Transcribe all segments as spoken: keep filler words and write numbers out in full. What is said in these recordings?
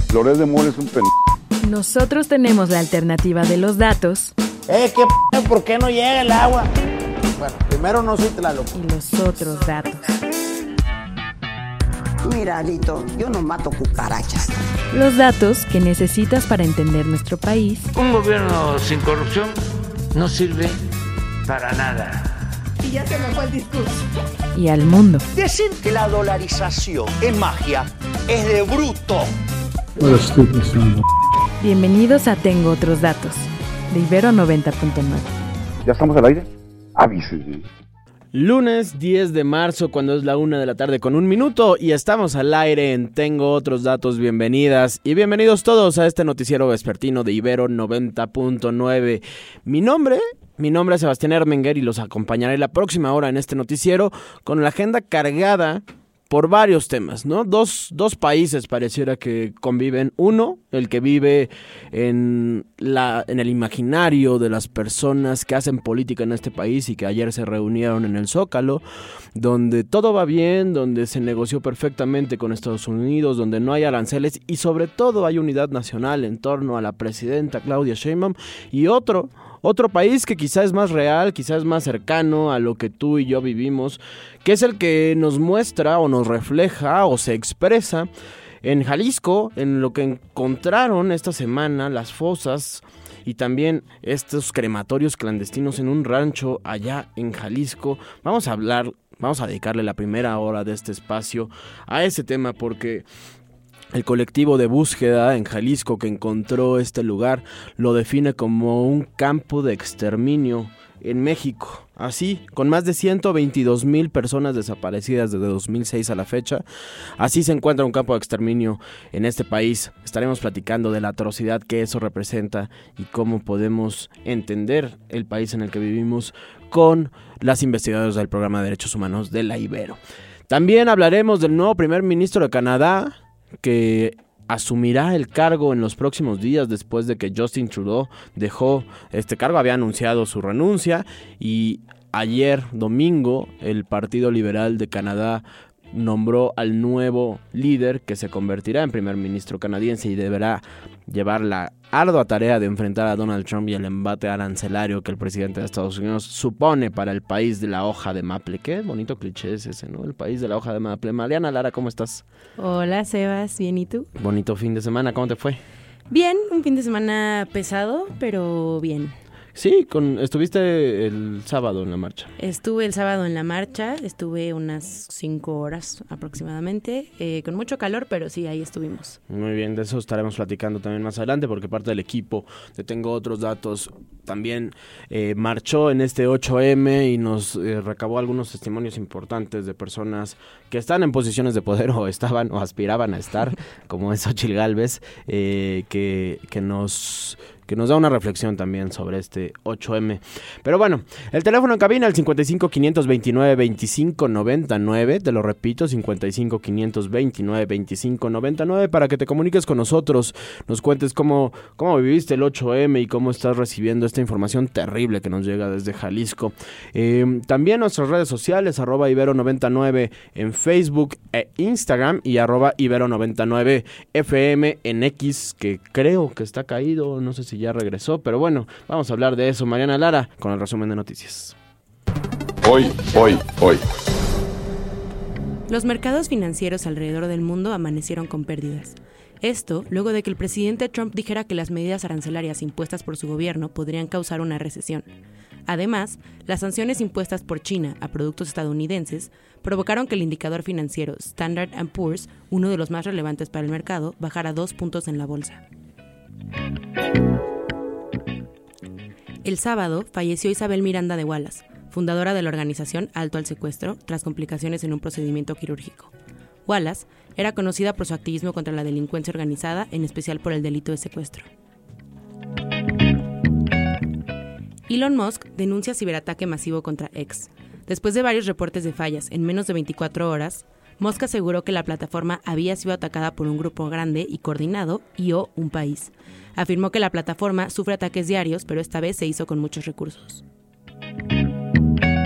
Loret de Mola es un pen... Nosotros tenemos la alternativa de los datos. Eh, ¿qué p***? ¿Por qué no llega el agua? Bueno, primero no soy Tlaloc. Y los otros datos. Mira, Lito, yo no mato cucarachas. Los datos que necesitas para entender nuestro país. Un gobierno sin corrupción no sirve para nada. Y ya se me fue el discurso. Y al mundo. Decir que la dolarización es magia es de bruto. Bienvenidos a Tengo Otros Datos, de Ibero noventa punto nueve. ¿Ya estamos al aire? Avísenme. Lunes diez de marzo, cuando es la una de la tarde con un minuto, y estamos al aire en Tengo Otros Datos. Bienvenidas y bienvenidos todos a este noticiero vespertino de Ibero noventa punto nueve. Mi nombre, mi nombre es Sebastián Ermenguer y los acompañaré la próxima hora en este noticiero con la agenda cargada por varios temas, ¿no? Dos, dos países pareciera que conviven. Uno, el que vive en, la, en el imaginario de las personas que hacen política en este país y que ayer se reunieron en el Zócalo, donde todo va bien, donde se negoció perfectamente con Estados Unidos, donde no hay aranceles y sobre todo hay unidad nacional en torno a la presidenta Claudia Sheinbaum. Y otro... Otro país que quizá es más real, quizá es más cercano a lo que tú y yo vivimos, que es el que nos muestra o nos refleja o se expresa en Jalisco, en lo que encontraron esta semana las fosas y también estos crematorios clandestinos en un rancho allá en Jalisco. Vamos a hablar, vamos a dedicarle la primera hora de este espacio a ese tema porque el colectivo de búsqueda en Jalisco que encontró este lugar lo define como un campo de exterminio en México. Así, con más de ciento veintidós mil personas desaparecidas desde dos mil seis a la fecha, así se encuentra un campo de exterminio en este país. Estaremos platicando de la atrocidad que eso representa y cómo podemos entender el país en el que vivimos con las investigadoras del Programa de Derechos Humanos de la Ibero. También hablaremos del nuevo primer ministro de Canadá, que asumirá el cargo en los próximos días después de que Justin Trudeau dejó este cargo. Había anunciado su renuncia y ayer domingo el Partido Liberal de Canadá nombró al nuevo líder que se convertirá en primer ministro canadiense y deberá llevar la ardua tarea de enfrentar a Donald Trump y el embate arancelario que el presidente de Estados Unidos supone para el país de la hoja de maple. Qué bonito cliché es ese, ¿no? El país de la hoja de maple. Mariana Lara, ¿cómo estás? Hola, Sebas, ¿bien y tú? Bonito fin de semana, ¿cómo te fue? Bien, un fin de semana pesado, pero bien. Sí, con, estuviste el sábado en la marcha. Estuve el sábado en la marcha, estuve unas cinco horas aproximadamente, eh, con mucho calor, pero sí, ahí estuvimos. Muy bien, de eso estaremos platicando también más adelante, porque parte del equipo de Tengo Otros Datos también eh, marchó en este ocho eme y nos eh, recabó algunos testimonios importantes de personas que están en posiciones de poder o estaban o aspiraban a estar, como es Xochitl Gálvez, eh, que, que nos... que nos da una reflexión también sobre este ocho eme. Pero bueno, el teléfono en cabina, el cincuenta y cinco, quinientos veintinueve, veinticinco noventa y nueve, te lo repito, cincuenta y cinco, quinientos veintinueve, veinticinco noventa y nueve, para que te comuniques con nosotros, nos cuentes cómo, cómo viviste el ocho eme y cómo estás recibiendo esta información terrible que nos llega desde Jalisco. Eh, también nuestras redes sociales, arroba Ibero noventa y nueve en Facebook e Instagram y arroba Ibero noventa y nueve F M en X, que creo que está caído, no sé si ya regresó, pero bueno, vamos a hablar de eso. Mariana Lara con el resumen de noticias. Hoy, hoy, hoy. Los mercados financieros alrededor del mundo amanecieron con pérdidas. Esto luego de que el presidente Trump dijera que las medidas arancelarias impuestas por su gobierno podrían causar una recesión. Además, las sanciones impuestas por China a productos estadounidenses provocaron que el indicador financiero Standard and Poor's, uno de los más relevantes para el mercado, bajara dos puntos en la bolsa. El sábado falleció Isabel Miranda de Wallace, fundadora de la organización Alto al Secuestro, tras complicaciones en un procedimiento quirúrgico. Wallace era conocida por su activismo contra la delincuencia organizada, en especial por el delito de secuestro. Elon Musk denuncia ciberataque masivo contra X. Después de varios reportes de fallas en menos de veinticuatro horas, Musk aseguró que la plataforma había sido atacada por un grupo grande y coordinado y o un país. Afirmó que la plataforma sufre ataques diarios, pero esta vez se hizo con muchos recursos.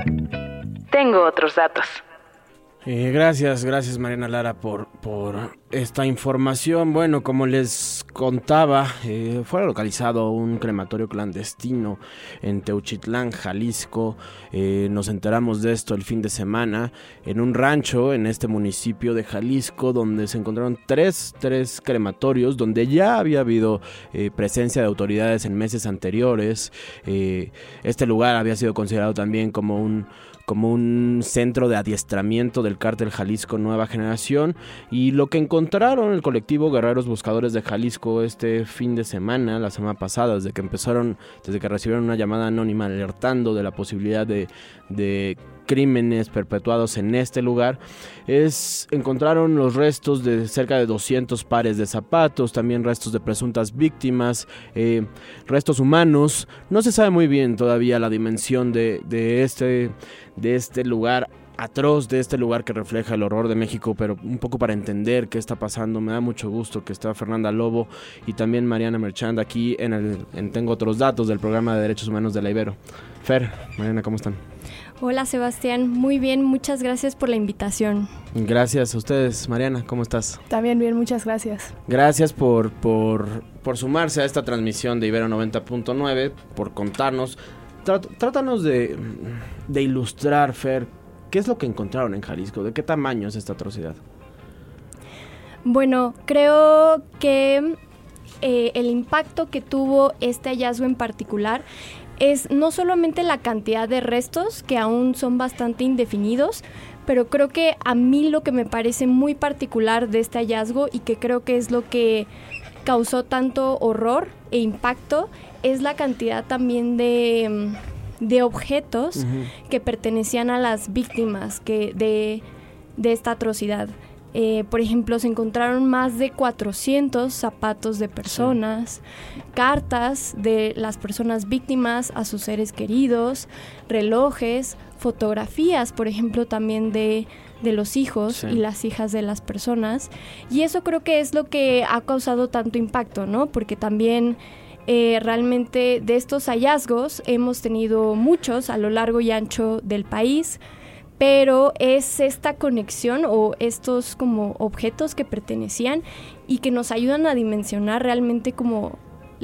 Tengo otros datos. Eh, gracias, gracias Mariana Lara por, por esta información. Bueno, como les contaba, eh, fue localizado un crematorio clandestino en Teuchitlán, Jalisco. Eh, nos enteramos de esto el fin de semana en un rancho en este municipio de Jalisco, donde se encontraron tres, tres crematorios, donde ya había habido eh, presencia de autoridades en meses anteriores. Eh, este lugar había sido considerado también como un como un centro de adiestramiento del cártel Jalisco Nueva Generación, y lo que encontraron el colectivo Guerreros Buscadores de Jalisco este fin de semana, la semana pasada, desde que empezaron, desde que recibieron una llamada anónima alertando de la posibilidad de, de crímenes perpetuados en este lugar, es encontraron los restos de cerca de doscientos pares de zapatos, también restos de presuntas víctimas, eh, restos humanos. No se sabe muy bien todavía la dimensión de, de, este, de este lugar atroz, de este lugar que refleja el horror de México, pero un poco para entender qué está pasando. Me da mucho gusto que está Fernanda Lobo y también Mariana Merchand aquí en, el, en Tengo Otros Datos del programa de Derechos Humanos de la Ibero. Fer, Mariana, ¿cómo están? Hola Sebastián, muy bien, muchas gracias por la invitación. Gracias a ustedes. Mariana, ¿cómo estás? También bien, muchas gracias. Gracias por, por, por sumarse a esta transmisión de Ibero noventa punto nueve, por contarnos. Trát, trátanos de, de ilustrar, Fer, ¿qué es lo que encontraron en Jalisco? ¿De qué tamaño es esta atrocidad? Bueno, creo que eh, el impacto que tuvo este hallazgo en particular es no solamente la cantidad de restos, que aún son bastante indefinidos, pero creo que a mí lo que me parece muy particular de este hallazgo y que creo que es lo que causó tanto horror e impacto es la cantidad también de, de objetos uh-huh. que pertenecían a las víctimas que de, de esta atrocidad. Eh, por ejemplo, se encontraron más de cuatrocientos zapatos de personas, sí. cartas de las personas víctimas a sus seres queridos, relojes, fotografías, por ejemplo, también de, de los hijos sí. y las hijas de las personas. Y eso creo que es lo que ha causado tanto impacto, ¿no? Porque también eh, realmente de estos hallazgos hemos tenido muchos a lo largo y ancho del país, pero es esta conexión o estos como objetos que pertenecían y que nos ayudan a dimensionar realmente como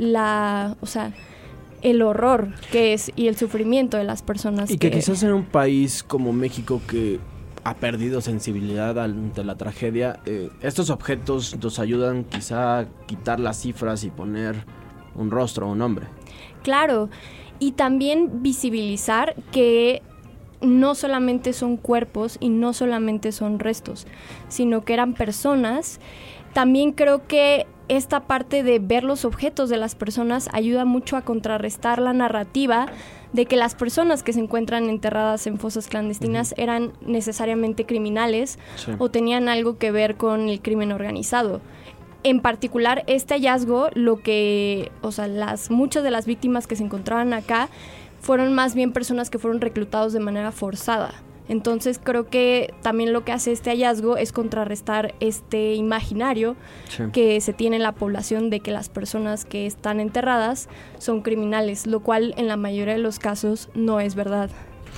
la, o sea, el horror que es y el sufrimiento de las personas. Y que, que quizás en un país como México que ha perdido sensibilidad ante la tragedia, eh, estos objetos nos ayudan quizá a quitar las cifras y poner un rostro o un nombre. Claro, y también visibilizar que no solamente son cuerpos y no solamente son restos, sino que eran personas. También creo que esta parte de ver los objetos de las personas ayuda mucho a contrarrestar la narrativa de que las personas que se encuentran enterradas en fosas clandestinas uh-huh. eran necesariamente criminales sí. o tenían algo que ver con el crimen organizado. En particular, este hallazgo, lo que, o sea, las muchas de las víctimas que se encontraban acá fueron más bien personas que fueron reclutados de manera forzada. Entonces creo que también lo que hace este hallazgo es contrarrestar este imaginario sí. que se tiene en la población de que las personas que están enterradas son criminales, lo cual en la mayoría de los casos no es verdad.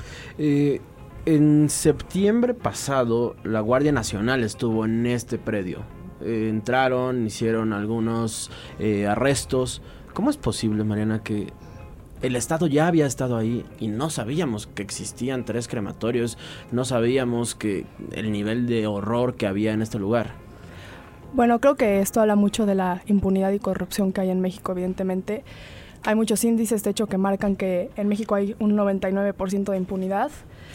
Eh, en septiembre pasado la Guardia Nacional estuvo en este predio. Eh, entraron, hicieron algunos eh, arrestos. ¿Cómo es posible, Mariana, que el Estado ya había estado ahí y no sabíamos que existían tres crematorios, no sabíamos que el nivel de horror que había en este lugar? Bueno, creo que esto habla mucho de la impunidad y corrupción que hay en México, evidentemente. Hay muchos índices, de hecho, que marcan que en México hay un noventa y nueve por ciento de impunidad.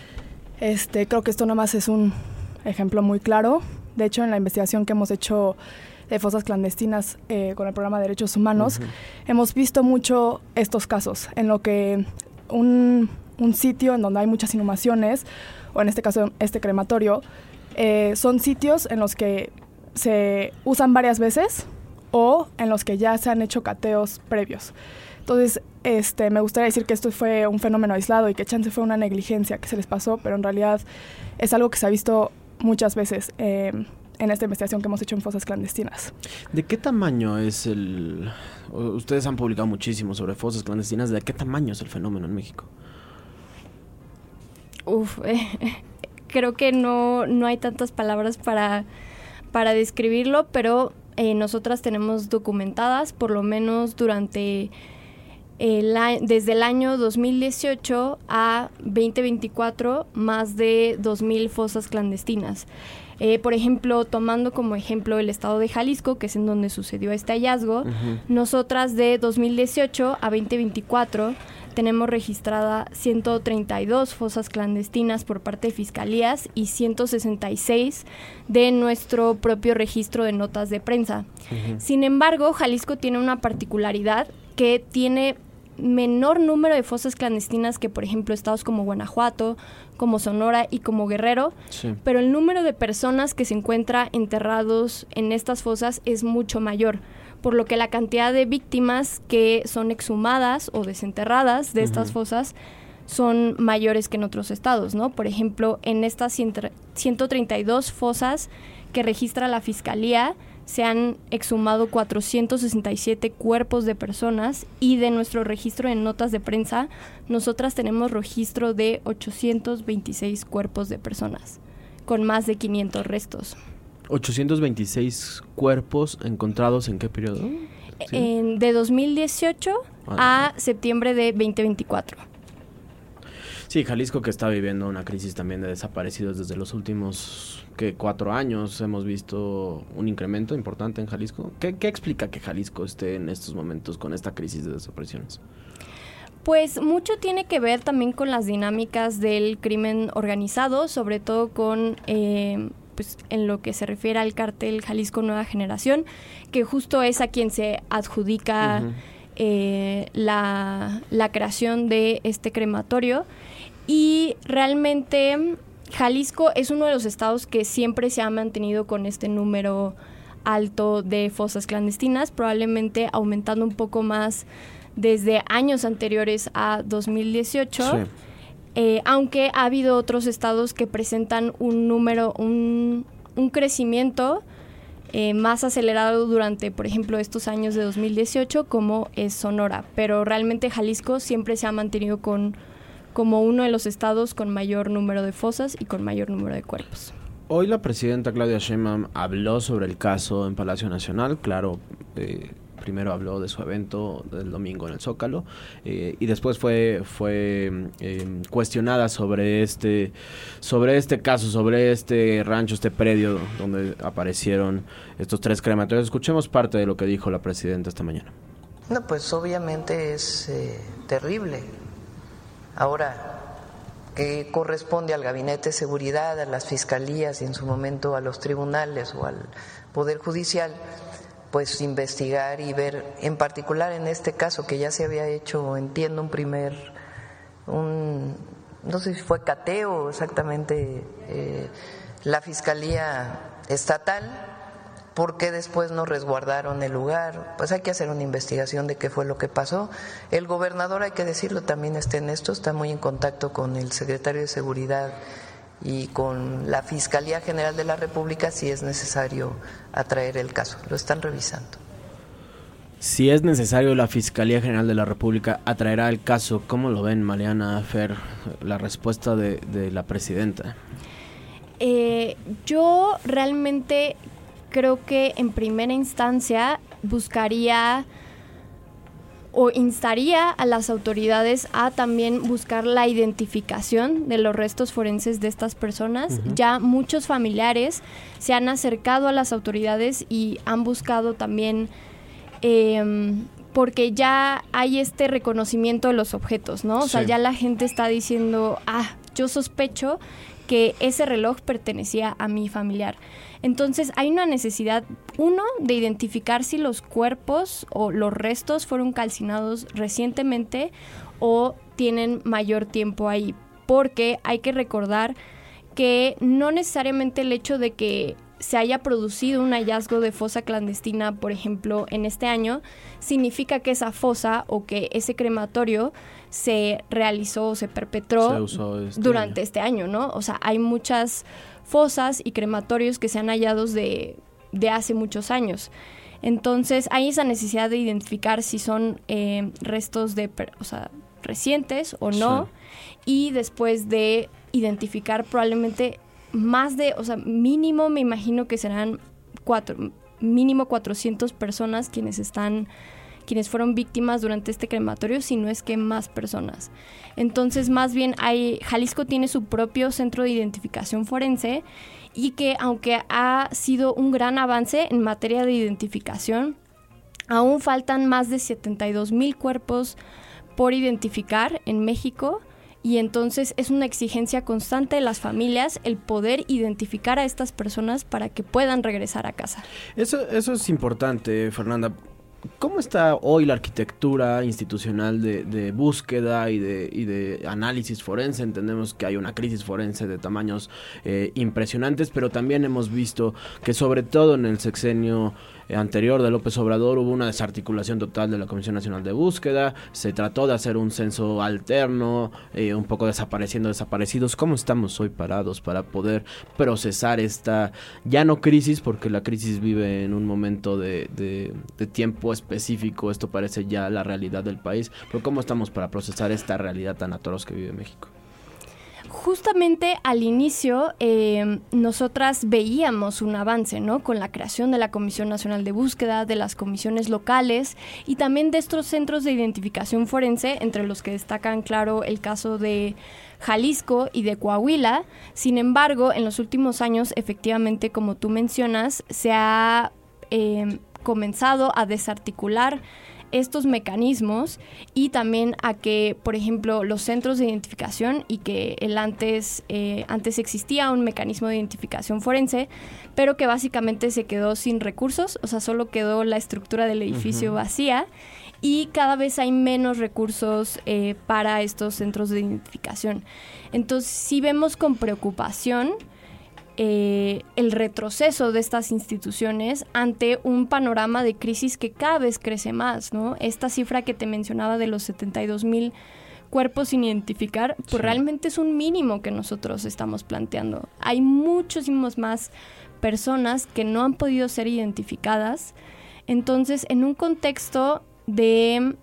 Este, creo que esto nada más es un ejemplo muy claro. De hecho, en la investigación que hemos hecho de fosas clandestinas eh, con el programa de Derechos Humanos, uh-huh. hemos visto mucho estos casos, en lo que un, un sitio en donde hay muchas inhumaciones, o en este caso este crematorio, eh, son sitios en los que se usan varias veces o en los que ya se han hecho cateos previos. Entonces, este, me gustaría decir que esto fue un fenómeno aislado y que chance fue una negligencia que se les pasó, pero en realidad es algo que se ha visto muchas veces eh, en esta investigación que hemos hecho en fosas clandestinas. ¿De qué tamaño es el...? Ustedes han publicado muchísimo sobre fosas clandestinas. ¿De qué tamaño es el fenómeno en México? Uf, eh, creo que no, no hay tantas palabras para, para describirlo, pero eh, nosotras tenemos documentadas, por lo menos durante el, desde el año dos mil dieciocho a veinte veinticuatro, más de dos mil fosas clandestinas. Eh, por ejemplo, tomando como ejemplo el estado de Jalisco, que es en donde sucedió este hallazgo, uh-huh. nosotras de dos mil dieciocho a veinte veinticuatro tenemos registrada ciento treinta y dos fosas clandestinas por parte de fiscalías y ciento sesenta y seis de nuestro propio registro de notas de prensa. Uh-huh. Sin embargo, Jalisco tiene una particularidad que tiene menor número de fosas clandestinas que, por ejemplo, estados como Guanajuato, como Sonora y como Guerrero, sí. pero el número de personas que se encuentra enterrados en estas fosas es mucho mayor, por lo que la cantidad de víctimas que son exhumadas o desenterradas de uh-huh. estas fosas son mayores que en otros estados, ¿no? Por ejemplo, en estas ciento treinta y dos fosas que registra la Fiscalía, se han exhumado cuatrocientos sesenta y siete cuerpos de personas, y de nuestro registro de notas de prensa, nosotras tenemos registro de ochocientos veintiséis cuerpos de personas, con más de quinientos restos. ¿ochocientos veintiséis cuerpos encontrados en qué periodo? ¿Sí? En, de dos mil dieciocho ah, a septiembre de veinte veinticuatro. Sí, Jalisco, que está viviendo una crisis también de desaparecidos desde los últimos que cuatro años. Hemos visto un incremento importante en Jalisco. ¿Qué, qué explica que Jalisco esté en estos momentos con esta crisis de desapariciones? Pues mucho tiene que ver también con las dinámicas del crimen organizado, sobre todo con... Eh, pues en lo que se refiere al cártel Jalisco Nueva Generación, que justo es a quien se adjudica uh-huh. eh, la, la creación de este crematorio. Y realmente Jalisco es uno de los estados que siempre se ha mantenido con este número alto de fosas clandestinas, probablemente aumentando un poco más desde años anteriores a dos mil dieciocho. Sí. Eh, aunque ha habido otros estados que presentan un número, un, un crecimiento eh, más acelerado durante, por ejemplo, estos años de dos mil dieciocho, como es Sonora. Pero realmente Jalisco siempre se ha mantenido con, como uno de los estados con mayor número de fosas y con mayor número de cuerpos. Hoy la presidenta Claudia Sheinbaum habló sobre el caso en Palacio Nacional, claro, eh, primero habló de su evento del domingo en el Zócalo eh, y después fue fue eh, cuestionada sobre este sobre este caso, sobre este rancho, este predio donde aparecieron estos tres crematorios. Escuchemos parte de lo que dijo la presidenta esta mañana. No, pues obviamente es eh, terrible. Ahora, que corresponde al Gabinete de Seguridad, a las fiscalías y en su momento a los tribunales o al Poder Judicial, pues investigar y ver, en particular en este caso que ya se había hecho, entiendo, un primer, un, no sé si fue cateo exactamente, eh, la Fiscalía Estatal, ¿por qué después no resguardaron el lugar? Pues hay que hacer una investigación de qué fue lo que pasó. El gobernador, hay que decirlo, también está en esto, está muy en contacto con el secretario de Seguridad y con la Fiscalía General de la República si es necesario atraer el caso. Lo están revisando. Si es necesario, la Fiscalía General de la República atraerá el caso. ¿Cómo lo ven, Mariana, Fer, la respuesta de, de la presidenta? Eh, yo realmente creo que en primera instancia buscaría o instaría a las autoridades a también buscar la identificación de los restos forenses de estas personas. Uh-huh. Ya muchos familiares se han acercado a las autoridades y han buscado también, eh, porque ya hay este reconocimiento de los objetos, ¿no? O sí. sea, ya la gente está diciendo, ah, yo sospecho que ese reloj pertenecía a mi familiar. Entonces hay una necesidad, uno, de identificar si los cuerpos o los restos fueron calcinados recientemente o tienen mayor tiempo ahí, porque hay que recordar que no necesariamente el hecho de que se haya producido un hallazgo de fosa clandestina, por ejemplo, en este año, significa que esa fosa o que ese crematorio se realizó o se perpetró se usó este durante año. este año, ¿no? O sea, hay muchas fosas y crematorios que se han hallado de, de hace muchos años. Entonces, hay esa necesidad de identificar si son eh, restos de, o sea, recientes o no, sí. y después de identificar probablemente más de, o sea, mínimo me imagino que serán cuatro, mínimo cuatrocientas personas quienes están... quienes fueron víctimas durante este crematorio, si no es que más personas. Entonces, más bien, hay, Jalisco tiene su propio centro de identificación forense y que, aunque ha sido un gran avance en materia de identificación, aún faltan más de setenta y dos mil cuerpos por identificar en México, y entonces es una exigencia constante de las familias el poder identificar a estas personas para que puedan regresar a casa. Eso, eso es importante, Fernanda. ¿Cómo está hoy la arquitectura institucional de, de búsqueda y de, y de análisis forense? Entendemos que hay una crisis forense de tamaños eh, impresionantes, pero también hemos visto que sobre todo en el sexenio anterior de López Obrador hubo una desarticulación total de la Comisión Nacional de Búsqueda, se trató de hacer un censo alterno, eh, un poco desapareciendo desaparecidos. ¿Cómo estamos hoy parados para poder procesar esta, ya no crisis, porque la crisis vive en un momento de, de, de tiempo específico, esto parece ya la realidad del país, pero cómo estamos para procesar esta realidad tan atroz que vive México? Justamente al inicio, eh, nosotras veíamos un avance, ¿no? Con la creación de la Comisión Nacional de Búsqueda, de las comisiones locales y también de estos centros de identificación forense, entre los que destacan, claro, el caso de Jalisco y de Coahuila. Sin embargo, en los últimos años, efectivamente, como tú mencionas, se ha eh, comenzado a desarticular estos mecanismos y también a que, por ejemplo, los centros de identificación y que el antes, eh, antes existía un mecanismo de identificación forense, pero que básicamente se quedó sin recursos, o sea, solo quedó la estructura del edificio uh-huh. vacía, y cada vez hay menos recursos eh, para estos centros de identificación. Entonces, sí vemos con preocupación Eh, el retroceso de estas instituciones ante un panorama de crisis que cada vez crece más, ¿no? Esta cifra que te mencionaba de los setenta y dos mil cuerpos sin identificar, pues sí. realmente es un mínimo que nosotros estamos planteando. Hay muchísimas más personas que no han podido ser identificadas. Entonces, en un contexto de...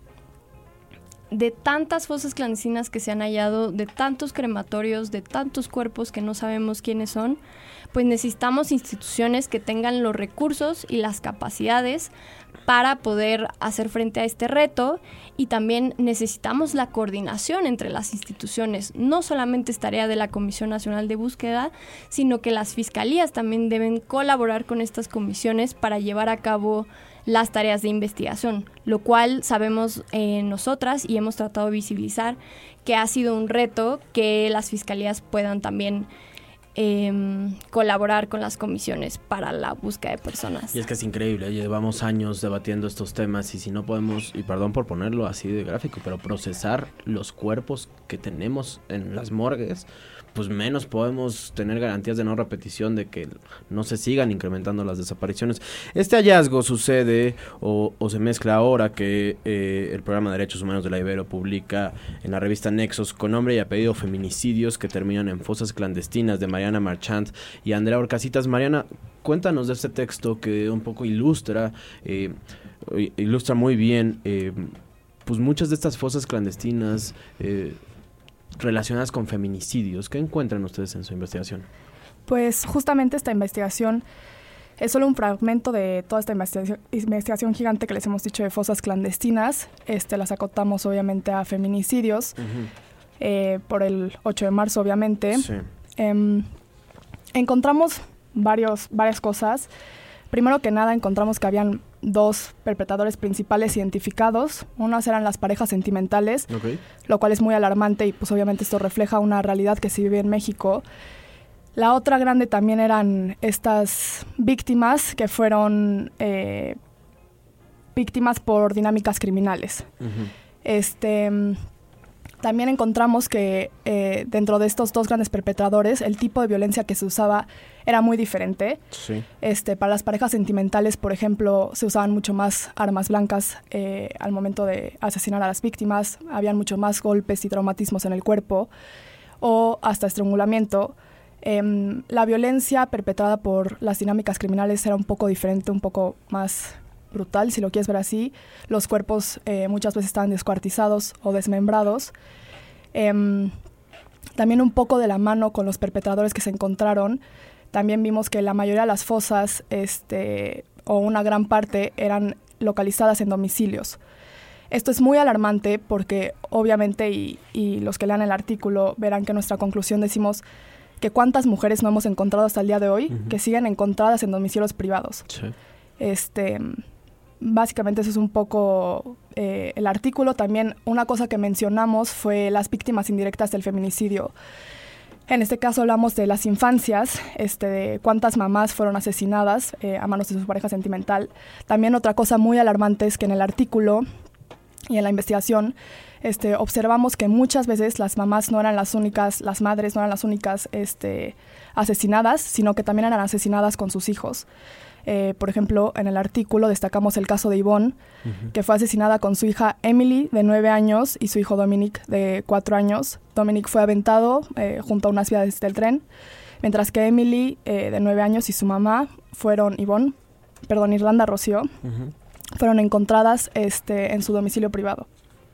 de tantas fosas clandestinas que se han hallado, de tantos crematorios, de tantos cuerpos que no sabemos quiénes son, pues necesitamos instituciones que tengan los recursos y las capacidades para poder hacer frente a este reto, y también necesitamos la coordinación entre las instituciones. No solamente es tarea de la Comisión Nacional de Búsqueda, sino que las fiscalías también deben colaborar con estas comisiones para llevar a cabo las tareas de investigación, lo cual sabemos eh, nosotras y hemos tratado de visibilizar que ha sido un reto que las fiscalías puedan también eh, colaborar con las comisiones para la búsqueda de personas. Y es que es increíble, llevamos años debatiendo estos temas y si no podemos, y perdón por ponerlo así de gráfico, pero procesar los cuerpos que tenemos en las morgues, pues menos podemos tener garantías de no repetición, de que no se sigan incrementando las desapariciones. Este hallazgo sucede o, o se mezcla ahora que eh, el programa de Derechos Humanos de la Ibero publica en la revista Nexos con nombre y apellido Feminicidios que terminan en fosas clandestinas, de Mariana Marchant y Andrea Orcasitas. Mariana, cuéntanos de este texto que un poco ilustra, eh, ilustra muy bien eh, pues muchas de estas fosas clandestinas eh, relacionadas con feminicidios. ¿Qué encuentran ustedes en su investigación? Pues justamente esta investigación es solo un fragmento de toda esta investigación, investigación gigante que les hemos dicho de fosas clandestinas. Este, las acotamos obviamente a feminicidios, uh-huh. eh, por el ocho de marzo obviamente. Sí. Eh, encontramos varios, varias cosas. Primero que nada encontramos que habían dos perpetradores principales identificados. Unas eran las parejas sentimentales, okay. lo cual es muy alarmante y pues obviamente esto refleja una realidad que se vive en México. La otra grande también eran estas víctimas que fueron eh, víctimas por dinámicas criminales. Uh-huh. Este... También encontramos que eh, dentro de estos dos grandes perpetradores, el tipo de violencia que se usaba era muy diferente. Sí. Este, para las parejas sentimentales, por ejemplo, se usaban mucho más armas blancas eh, al momento de asesinar a las víctimas. Habían mucho más golpes y traumatismos en el cuerpo o hasta estrangulamiento. Eh, la violencia perpetrada por las dinámicas criminales era un poco diferente, un poco más brutal, si lo quieres ver así. Los cuerpos eh, muchas veces estaban descuartizados o desmembrados. Eh, también un poco de la mano con los perpetradores que se encontraron, también vimos que la mayoría de las fosas, este, o una gran parte, eran localizadas en domicilios. Esto es muy alarmante porque obviamente, y, y los que lean el artículo verán que en nuestra conclusión decimos que cuántas mujeres no hemos encontrado hasta el día de hoy uh-huh. que siguen encontradas en domicilios privados. Sí. Este, básicamente eso es un poco eh, el artículo. También una cosa que mencionamos fue las víctimas indirectas del feminicidio. En este caso hablamos de las infancias, este, de cuántas mamás fueron asesinadas eh, a manos de su pareja sentimental. También otra cosa muy alarmante es que en el artículo y en la investigación este, observamos que muchas veces las mamás no eran las únicas, las madres no eran las únicas este, asesinadas, sino que también eran asesinadas con sus hijos. Eh, por ejemplo, en el artículo destacamos el caso de Ivonne, uh-huh. que fue asesinada con su hija Emily, de nueve años, y su hijo Dominic, de cuatro años. Dominic fue aventado eh, junto a unas vías del tren, mientras que Emily, eh, de nueve años, y su mamá fueron, Ivonne, perdón, Irlanda Rocío, uh-huh. fueron encontradas este, en su domicilio privado.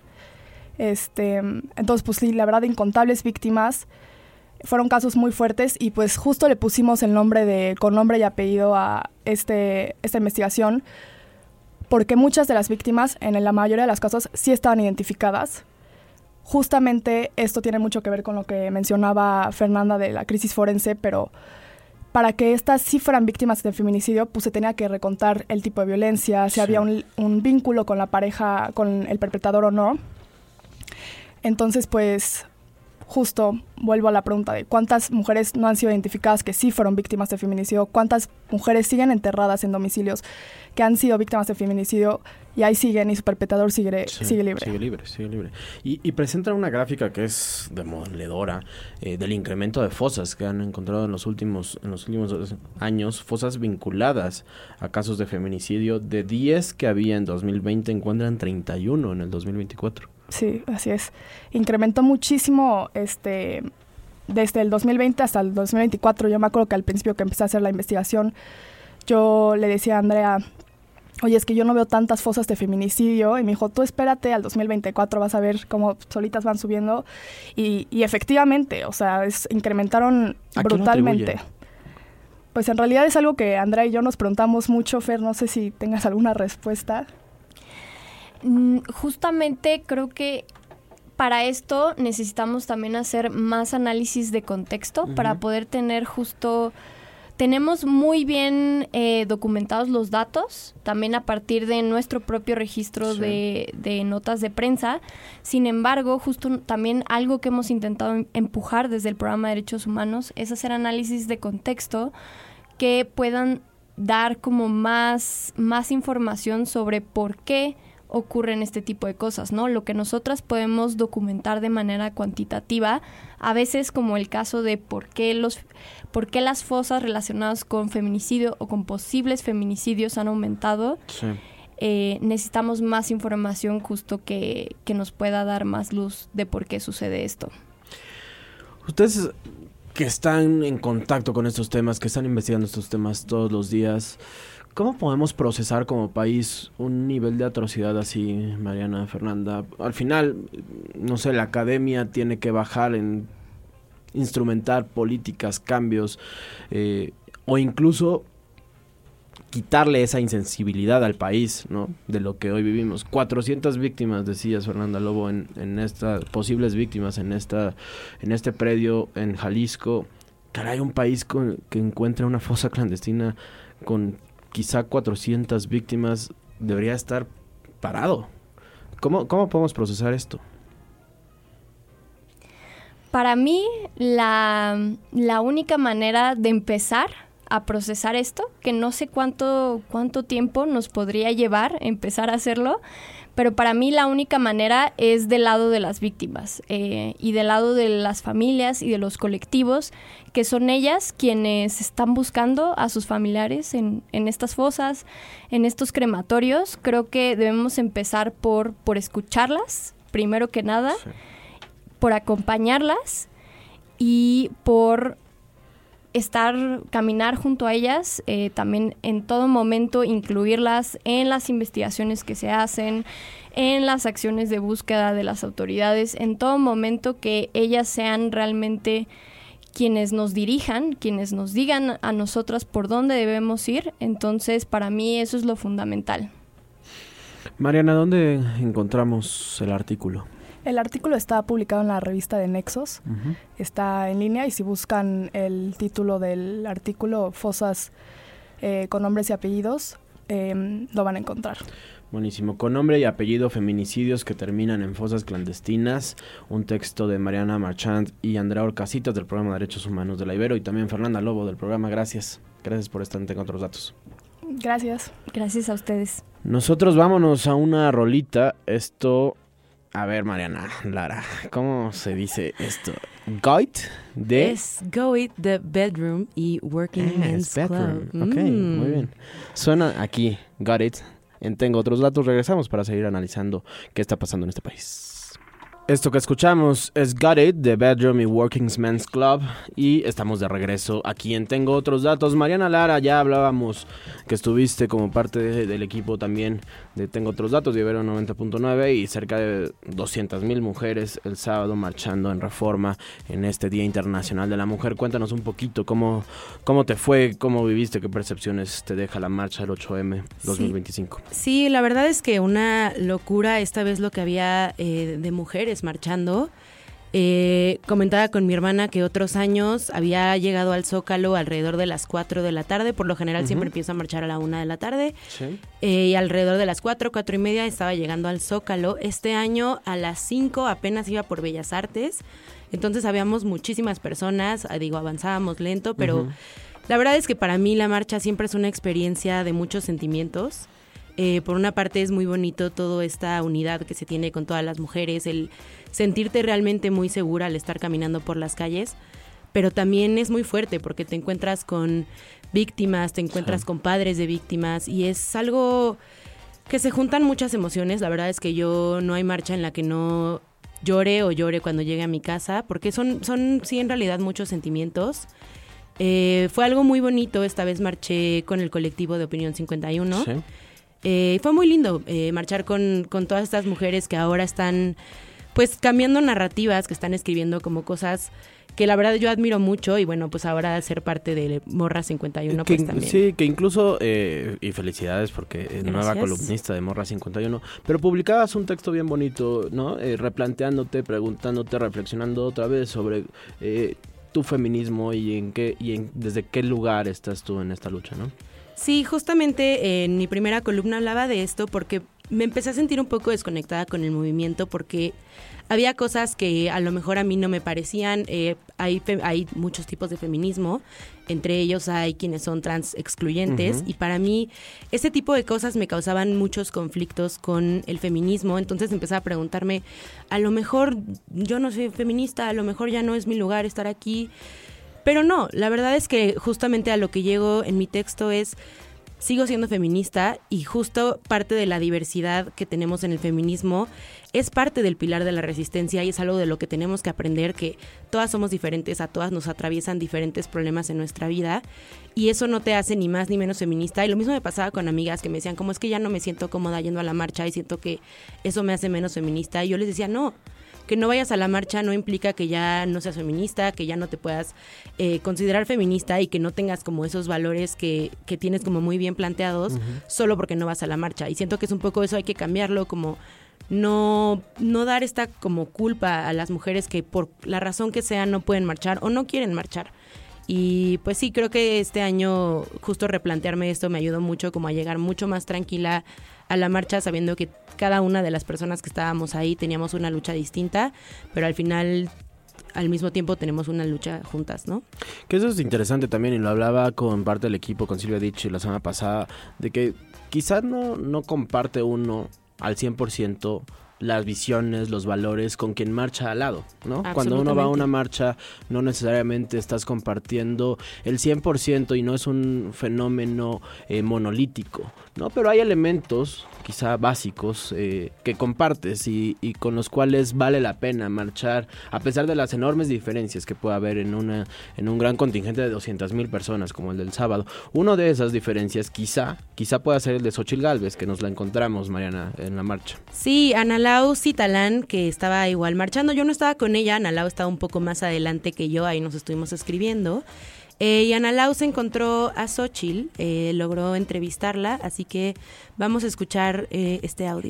Este, entonces, pues sí, la verdad, incontables víctimas. Fueron casos muy fuertes y pues justo le pusimos el nombre de, con nombre y apellido a este, esta investigación, porque muchas de las víctimas, en la mayoría de los casos, sí estaban identificadas. Justamente esto tiene mucho que ver con lo que mencionaba Fernanda de la crisis forense, pero para que estas sí fueran víctimas de feminicidio, pues se tenía que recontar el tipo de violencia, si sí. había un, un vínculo con la pareja, con el perpetrador o no. Entonces, pues, justo vuelvo a la pregunta de cuántas mujeres no han sido identificadas que sí fueron víctimas de feminicidio, cuántas mujeres siguen enterradas en domicilios que han sido víctimas de feminicidio y ahí siguen y su perpetrador sigue, sí, sigue libre. Sigue libre, sigue libre. Y, y presentan una gráfica que es demoledora eh, del incremento de fosas que han encontrado en los últimos en los últimos años, fosas vinculadas a casos de feminicidio. De diez que había en dos mil veinte, encuentran treinta y uno en el dos mil veinticuatro. Sí, así es. Incrementó muchísimo este desde el dos mil veinte hasta el dos mil veinticuatro. Yo me acuerdo que al principio que empecé a hacer la investigación, yo le decía a Andrea, oye, es que yo no veo tantas fosas de feminicidio, y me dijo, tú espérate al dos mil veinticuatro, vas a ver cómo solitas van subiendo, y, y efectivamente, o sea, es, incrementaron brutalmente. Pues en realidad es algo que Andrea y yo nos preguntamos mucho. Fer, no sé si tengas alguna respuesta. Justamente creo que para esto necesitamos también hacer más análisis de contexto uh-huh. para poder tener justo... Tenemos muy bien eh, documentados los datos, también a partir de nuestro propio registro sí. de, de notas de prensa. Sin embargo, justo también algo que hemos intentado empujar desde el Programa de Derechos Humanos es hacer análisis de contexto que puedan dar como más, más información sobre por qué ocurren este tipo de cosas, ¿no? Lo que nosotras podemos documentar de manera cuantitativa, a veces como el caso de por qué los por qué las fosas relacionadas con feminicidio o con posibles feminicidios han aumentado. Sí. Eh, necesitamos más información justo que, que nos pueda dar más luz de por qué sucede esto. Ustedes que están en contacto con estos temas, que están investigando estos temas todos los días, ¿cómo podemos procesar como país un nivel de atrocidad así, Mariana, Fernanda? Al final, no sé, la academia tiene que bajar en instrumentar políticas, cambios, eh, o incluso quitarle esa insensibilidad al país, ¿no? De lo que hoy vivimos. cuatrocientas víctimas, decías, Fernanda Lobo, en, en estas posibles víctimas en esta en este predio en Jalisco. Caray, un país con, que encuentra una fosa clandestina con quizá cuatrocientas víctimas debería estar parado. ¿Cómo, cómo podemos procesar esto? Para mí, la, la única manera de empezar a procesar esto, que no sé cuánto, cuánto tiempo nos podría llevar empezar a hacerlo, pero para mí la única manera es del lado de las víctimas eh, y del lado de las familias y de los colectivos, que son ellas quienes están buscando a sus familiares en, en estas fosas, en estos crematorios. Creo que debemos empezar por, por escucharlas, primero que nada, sí. por acompañarlas y por estar, caminar junto a ellas, eh, también en todo momento incluirlas en las investigaciones que se hacen, en las acciones de búsqueda de las autoridades, en todo momento que ellas sean realmente quienes nos dirijan, quienes nos digan a nosotras por dónde debemos ir. Entonces, para mí eso es lo fundamental. Mariana, ¿dónde encontramos el artículo? El artículo está publicado en la revista de Nexos, uh-huh. Está en línea y si buscan el título del artículo, Fosas eh, con nombres y apellidos, eh, lo van a encontrar. Buenísimo, con nombre y apellido, feminicidios que terminan en fosas clandestinas, un texto de Mariana Marchand y Andrea Orcasitas del programa Derechos Humanos de la Ibero y también Fernanda Lobo del programa. Gracias, gracias por estar en Tengo Otros Datos. Gracias. Gracias a ustedes. Nosotros vámonos a una rolita, esto, a ver Mariana, Lara, ¿cómo se dice esto? Goit de... Es Goit, The Bedroom y Working ah, Men's Bedroom. Club. Ok, mm. muy bien. Suena aquí, Got It. En Tengo Otros Datos, regresamos para seguir analizando qué está pasando en este país. Esto que escuchamos es Got It, The Bedroom y Working Men's Club, y estamos de regreso aquí en Tengo Otros Datos. Mariana Lara, ya hablábamos que estuviste como parte de, del equipo también de Tengo Otros Datos de Ibero noventa punto nueve y cerca de doscientas mil mujeres el sábado marchando en Reforma en este Día Internacional de la Mujer. Cuéntanos un poquito cómo, cómo te fue, cómo viviste, qué percepciones te deja la marcha del ocho eme dos mil veinticinco. Sí, sí, la verdad es que una locura esta vez lo que había eh, de mujeres marchando. Eh, comentaba con mi hermana que otros años había llegado al Zócalo alrededor de las cuatro de la tarde, por lo general uh-huh. siempre empiezo a marchar a la una de la tarde, sí. eh, y alrededor de las cuatro, cuatro y media estaba llegando al Zócalo. Este año a las cinco apenas iba por Bellas Artes, entonces habíamos muchísimas personas, digo, avanzábamos lento, pero uh-huh. la verdad es que para mí la marcha siempre es una experiencia de muchos sentimientos. Eh, por una parte es muy bonito toda esta unidad que se tiene con todas las mujeres, el sentirte realmente muy segura al estar caminando por las calles, pero también es muy fuerte porque te encuentras con víctimas, te encuentras sí. con padres de víctimas y es algo que se juntan muchas emociones. La verdad es que yo no hay marcha en la que no llore o llore cuando llegue a mi casa, porque son, son sí en realidad muchos sentimientos. Eh, fue algo muy bonito, esta vez marché con el colectivo de Opinión cincuenta y uno. Sí. Eh, fue muy lindo eh, marchar con, con todas estas mujeres que ahora están pues cambiando narrativas, que están escribiendo como cosas que la verdad yo admiro mucho y bueno, pues ahora ser parte de Morra cincuenta y uno que, pues también. Sí, que incluso, eh, y felicidades porque es nueva columnista de Morra cincuenta y uno, pero publicabas un texto bien bonito, ¿no? Eh, replanteándote, preguntándote, reflexionando otra vez sobre eh, tu feminismo y en qué y en, desde qué lugar estás tú en esta lucha, ¿no? Sí, justamente eh, en mi primera columna hablaba de esto porque me empecé a sentir un poco desconectada con el movimiento porque había cosas que a lo mejor a mí no me parecían. Eh, hay, fe- hay muchos tipos de feminismo, entre ellos hay quienes son trans excluyentes, uh-huh. y para mí ese tipo de cosas me causaban muchos conflictos con el feminismo. Entonces empecé a preguntarme, a lo mejor yo no soy feminista, a lo mejor ya no es mi lugar estar aquí. Pero no, la verdad es que justamente a lo que llego en mi texto es, sigo siendo feminista y justo parte de la diversidad que tenemos en el feminismo es parte del pilar de la resistencia y es algo de lo que tenemos que aprender, que todas somos diferentes, a todas nos atraviesan diferentes problemas en nuestra vida y eso no te hace ni más ni menos feminista. Y lo mismo me pasaba con amigas que me decían, como es que ya no me siento cómoda yendo a la marcha y siento que eso me hace menos feminista. Y yo les decía, no, que no vayas a la marcha no implica que ya no seas feminista, que ya no te puedas eh, considerar feminista y que no tengas como esos valores que, que tienes como muy bien planteados uh-huh. solo porque no vas a la marcha. Y siento que es un poco eso, hay que cambiarlo, como no, no dar esta como culpa a las mujeres que por la razón que sea no pueden marchar o no quieren marchar. Y pues sí, creo que este año justo replantearme esto me ayudó mucho como a llegar mucho más tranquila a la marcha, sabiendo que cada una de las personas que estábamos ahí teníamos una lucha distinta, pero al final al mismo tiempo tenemos una lucha juntas, ¿no? Que eso es interesante también, y lo hablaba con parte del equipo, con Silvia Dichi la semana pasada, de que quizás no, no comparte uno al cien por ciento las visiones, los valores con quien marcha al lado, ¿no? Cuando uno va a una marcha no necesariamente estás compartiendo el cien por ciento y no es un fenómeno eh, monolítico, ¿no? Pero hay elementos quizá básicos eh, que compartes y, y con los cuales vale la pena marchar a pesar de las enormes diferencias que puede haber en una en un gran contingente de doscientas mil personas como el del sábado. Una de esas diferencias quizá quizá pueda ser el de Xóchitl Gálvez, que nos la encontramos, Mariana, en la marcha. Sí, Ana Lau Citalán, que estaba igual marchando. Yo no estaba con ella, Ana Lau estaba un poco más adelante que yo, ahí nos estuvimos escribiendo. Eh, y Ana Lau se encontró a Xóchitl, eh, logró entrevistarla, así que vamos a escuchar eh, este audio.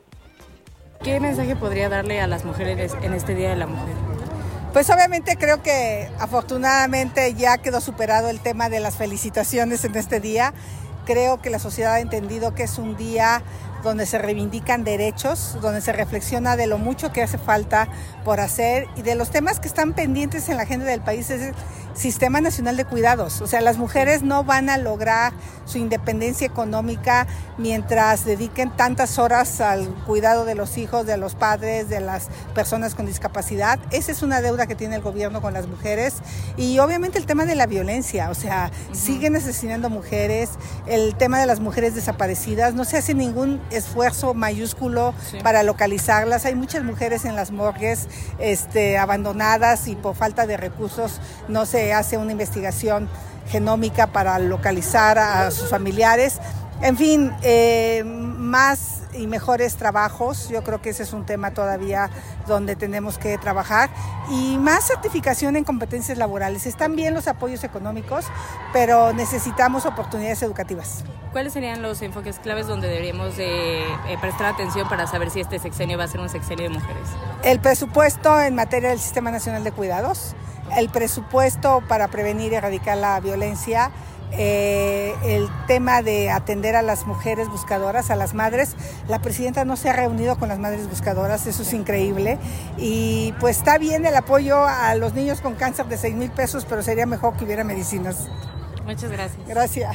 ¿Qué mensaje podría darle a las mujeres en este Día de la Mujer? Pues obviamente creo que afortunadamente ya quedó superado el tema de las felicitaciones en este día. Creo que la sociedad ha entendido que es un día donde se reivindican derechos, donde se reflexiona de lo mucho que hace falta por hacer y de los temas que están pendientes en la agenda del país. Es el Sistema Nacional de Cuidados. O sea, las mujeres no van a lograr su independencia económica mientras dediquen tantas horas al cuidado de los hijos, de los padres, de las personas con discapacidad. Esa es una deuda que tiene el gobierno con las mujeres. Y obviamente el tema de la violencia, o sea, uh-huh. siguen asesinando mujeres, el tema de las mujeres desaparecidas, no se hace ningún esfuerzo mayúsculo sí. para localizarlas. Hay muchas mujeres en las morgues este, abandonadas y por falta de recursos no se hace una investigación genómica para localizar a sus familiares. En fin, eh, más y mejores trabajos, yo creo que ese es un tema todavía donde tenemos que trabajar, y más certificación en competencias laborales. Están bien los apoyos económicos, pero necesitamos oportunidades educativas. ¿Cuáles serían los enfoques claves donde deberíamos de, eh, prestar atención para saber si este sexenio va a ser un sexenio de mujeres? El presupuesto en materia del Sistema Nacional de Cuidados, el presupuesto para prevenir y erradicar la violencia, Eh, el tema de atender a las mujeres buscadoras, a las madres. La presidenta no se ha reunido con las madres buscadoras, eso es increíble. Y pues está bien el apoyo a los niños con cáncer de seis mil pesos, pero sería mejor que hubiera medicinas. Muchas gracias. Gracias.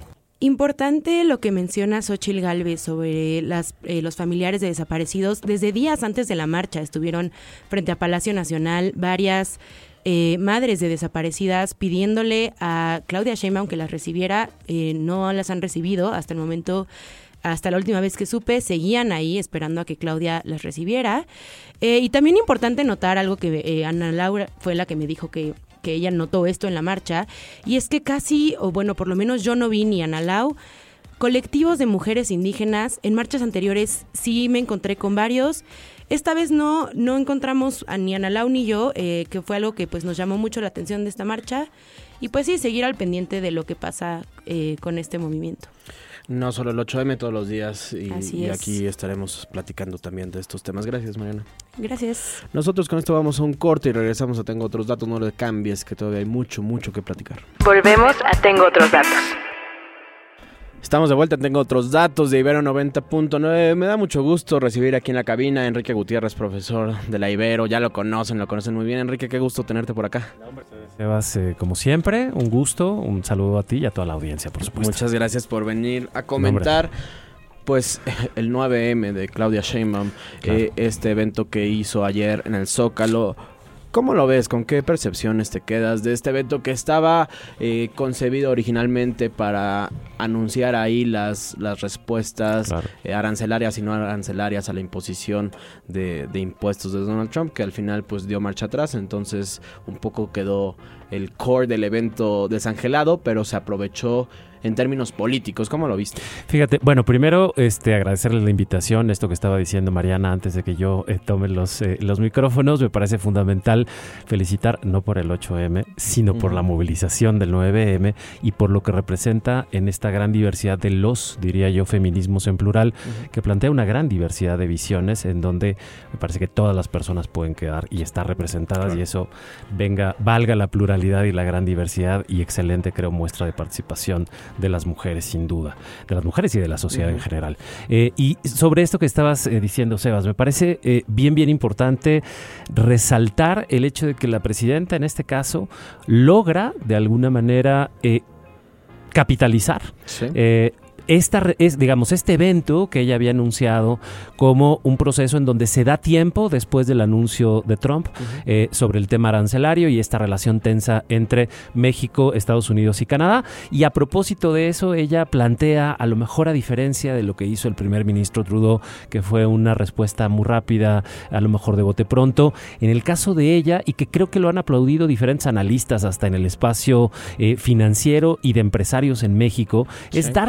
Importante lo que menciona Xóchitl Gálvez sobre las, eh, los familiares de desaparecidos. Desde días antes de la marcha estuvieron frente a Palacio Nacional varias Eh, madres de desaparecidas pidiéndole a Claudia Sheinbaum que las recibiera. Eh, no las han recibido hasta el momento. Hasta la última vez que supe, seguían ahí esperando a que Claudia las recibiera. Eh, y también importante notar algo que eh, Ana Laura fue la que me dijo que, que ella notó esto en la marcha, y es que casi, o bueno, por lo menos yo no vi ni Ana Lau, colectivos de mujeres indígenas. En marchas anteriores sí me encontré con varios. Esta vez no, no encontramos a ni Ana Lau ni yo, eh, que fue algo que pues nos llamó mucho la atención de esta marcha. Y pues sí, seguir al pendiente de lo que pasa eh, con este movimiento. No solo el ocho eme, todos los días, y, y es. aquí estaremos platicando también de estos temas. Gracias, Mariana. Gracias. Nosotros con esto vamos a un corte y regresamos a Tengo Otros Datos. No le cambies, que todavía hay mucho, mucho que platicar. Volvemos a Tengo Otros Datos. Estamos de vuelta, Tengo Otros Datos de Ibero noventa punto nueve. Me da mucho gusto recibir aquí en la cabina a Enrique Gutiérrez, profesor de la Ibero. Ya lo conocen, lo conocen muy bien. Enrique, qué gusto tenerte por acá. Sebas, eh, como siempre, un gusto, un saludo a ti y a toda la audiencia, por supuesto. Muchas gracias por venir a comentar, no, pues, el nueve eme de Claudia Sheinbaum, claro. eh, este evento que hizo ayer en el Zócalo. ¿Cómo lo ves? ¿Con qué percepciones te quedas de este evento que estaba eh, concebido originalmente para anunciar ahí las, las respuestas claro. eh, arancelarias y no arancelarias a la imposición de, de impuestos de Donald Trump, que al final pues dio marcha atrás? Entonces un poco quedó el core del evento desangelado, pero se aprovechó en términos políticos. ¿Cómo lo viste? Fíjate, bueno, primero este, agradecerle la invitación, esto que estaba diciendo Mariana antes de que yo eh, tome los, eh, los micrófonos. Me parece fundamental felicitar, no por el ocho eme, sino por uh-huh. la movilización del nueve eme y por lo que representa en esta gran diversidad de los, diría yo, feminismos en plural, uh-huh. que plantea una gran diversidad de visiones en donde me parece que todas las personas pueden quedar y estar representadas, claro. y eso venga, valga la pluralidad y la gran diversidad, y excelente, creo, muestra de participación de las mujeres, sin duda, de las mujeres y de la sociedad uh-huh. en general. Eh, y sobre esto que estabas eh, diciendo, Sebas, me parece eh, bien, bien importante resaltar el hecho de que la presidenta, en este caso, logra de alguna manera eh, capitalizar sí. eh, Esta, es, digamos, este evento que ella había anunciado como un proceso en donde se da tiempo después del anuncio de Trump uh-huh. eh, sobre el tema arancelario y esta relación tensa entre México, Estados Unidos y Canadá. Y a propósito de eso, ella plantea, a lo mejor a diferencia de lo que hizo el primer ministro Trudeau, que fue una respuesta muy rápida, a lo mejor de bote pronto, en el caso de ella, y que creo que lo han aplaudido diferentes analistas hasta en el espacio eh, financiero y de empresarios en México, sí. es darse ese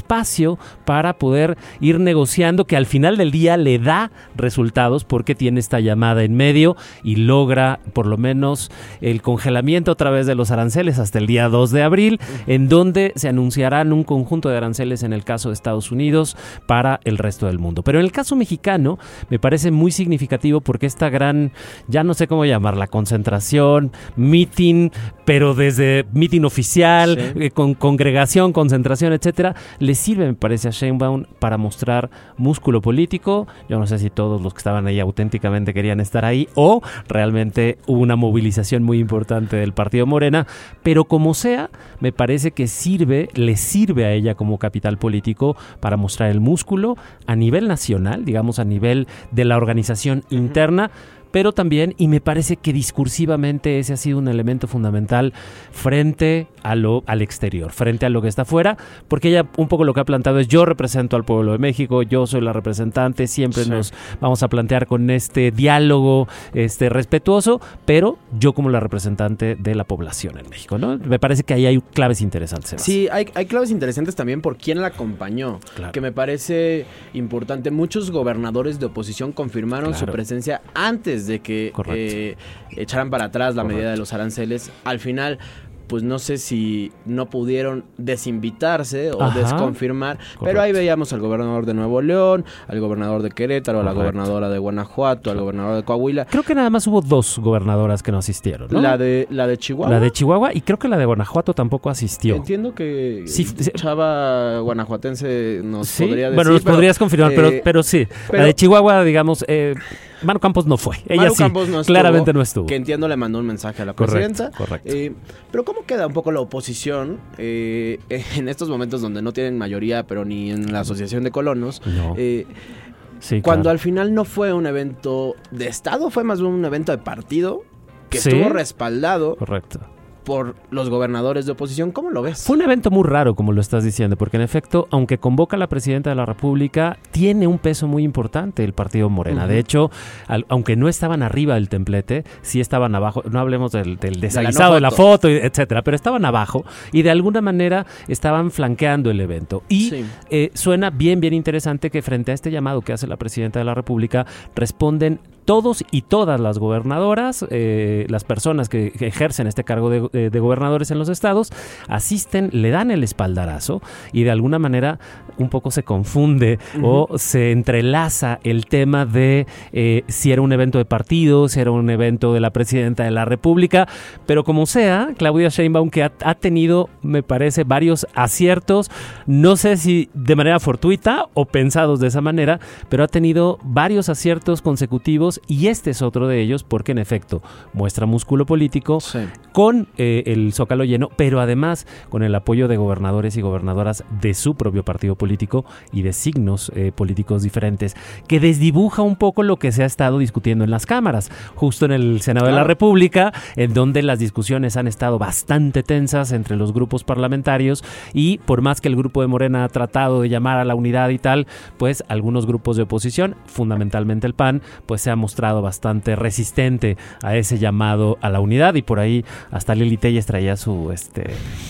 espacio para poder ir negociando, que al final del día le da resultados porque tiene esta llamada en medio y logra por lo menos el congelamiento a través de los aranceles hasta el día dos de abril, en donde se anunciarán un conjunto de aranceles en el caso de Estados Unidos para el resto del mundo. Pero en el caso mexicano me parece muy significativo porque esta gran, ya no sé cómo llamarla, concentración, meeting, pero desde meeting oficial, sí. eh, con congregación, concentración, etcétera, le sirve, me parece, a Sheinbaum para mostrar músculo político. Yo no sé si todos los que estaban ahí auténticamente querían estar ahí o realmente hubo una movilización muy importante del partido Morena, pero como sea, me parece que sirve, le sirve a ella como capital político para mostrar el músculo a nivel nacional, digamos a nivel de la organización uh-huh. interna, pero también, y me parece que discursivamente ese ha sido un elemento fundamental frente a lo, al exterior, frente a lo que está afuera, porque ella un poco lo que ha planteado es: yo represento al pueblo de México, yo soy la representante, siempre sí. nos vamos a plantear con este diálogo este respetuoso, pero yo como la representante de la población en México, ¿no? Me parece que ahí hay claves interesantes. Sebas. Sí, hay, hay claves interesantes también por quién la acompañó, claro. que me parece importante. Muchos gobernadores de oposición confirmaron claro. su presencia antes de que eh, echaran para atrás la Correcto. medida de los aranceles. Al final, pues no sé si no pudieron desinvitarse o Ajá. desconfirmar, Correcto. pero ahí veíamos al gobernador de Nuevo León, al gobernador de Querétaro, Correcto. a la gobernadora de Guanajuato, al gobernador de Coahuila. Creo que nada más hubo dos gobernadoras que no asistieron, ¿no? La de, la de Chihuahua. La de Chihuahua y creo que la de Guanajuato tampoco asistió. Entiendo que sí, Chava guanajuatense nos ¿sí? podría decir. Bueno, nos pero, podrías confirmar, eh, pero, pero sí. Pero, la de Chihuahua, digamos... Eh, Manu Campos no fue, ella Manu sí, Campos no estuvo, claramente no estuvo. Que entiendo le mandó un mensaje a la correcto, presidenta. Correcto. Eh, pero ¿cómo queda un poco la oposición eh, en estos momentos donde no tienen mayoría, pero ni en la Asociación de Colonos? No. Eh, sí, cuando claro. al final no fue un evento de Estado, fue más bien un evento de partido que ¿sí? estuvo respaldado. Correcto. por los gobernadores de oposición. ¿Cómo lo ves? Fue un evento muy raro, como lo estás diciendo, porque en efecto, aunque convoca a la presidenta de la República, tiene un peso muy importante el partido Morena. Uh-huh. De hecho, al, aunque no estaban arriba del templete, sí estaban abajo, no hablemos del, del desaguisado de, de la foto, etcétera, pero estaban abajo y de alguna manera estaban flanqueando el evento. Y sí. eh, suena bien, bien interesante que frente a este llamado que hace la presidenta de la República, responden todos y todas las gobernadoras, eh, las personas que, que ejercen este cargo de, de, de gobernadores en los estados, asisten, le dan el espaldarazo y de alguna manera un poco se confunde uh-huh. o se entrelaza el tema de eh, si era un evento de partido, si era un evento de la presidenta de la República, pero como sea, Claudia Sheinbaum, que ha, ha tenido, me parece, varios aciertos, no sé si de manera fortuita o pensados de esa manera, pero ha tenido varios aciertos consecutivos y este es otro de ellos porque en efecto muestra músculo político sí. con eh, el Zócalo lleno, pero además con el apoyo de gobernadores y gobernadoras de su propio partido político y de signos eh, políticos diferentes, que desdibuja un poco lo que se ha estado discutiendo en las cámaras, justo en el Senado claro. de la República, en donde las discusiones han estado bastante tensas entre los grupos parlamentarios y por más que el grupo de Morena ha tratado de llamar a la unidad y tal, pues algunos grupos de oposición, fundamentalmente el P A N, pues se ha mostrado bastante resistente a ese llamado a la unidad y por ahí hasta Lili Telles traía su este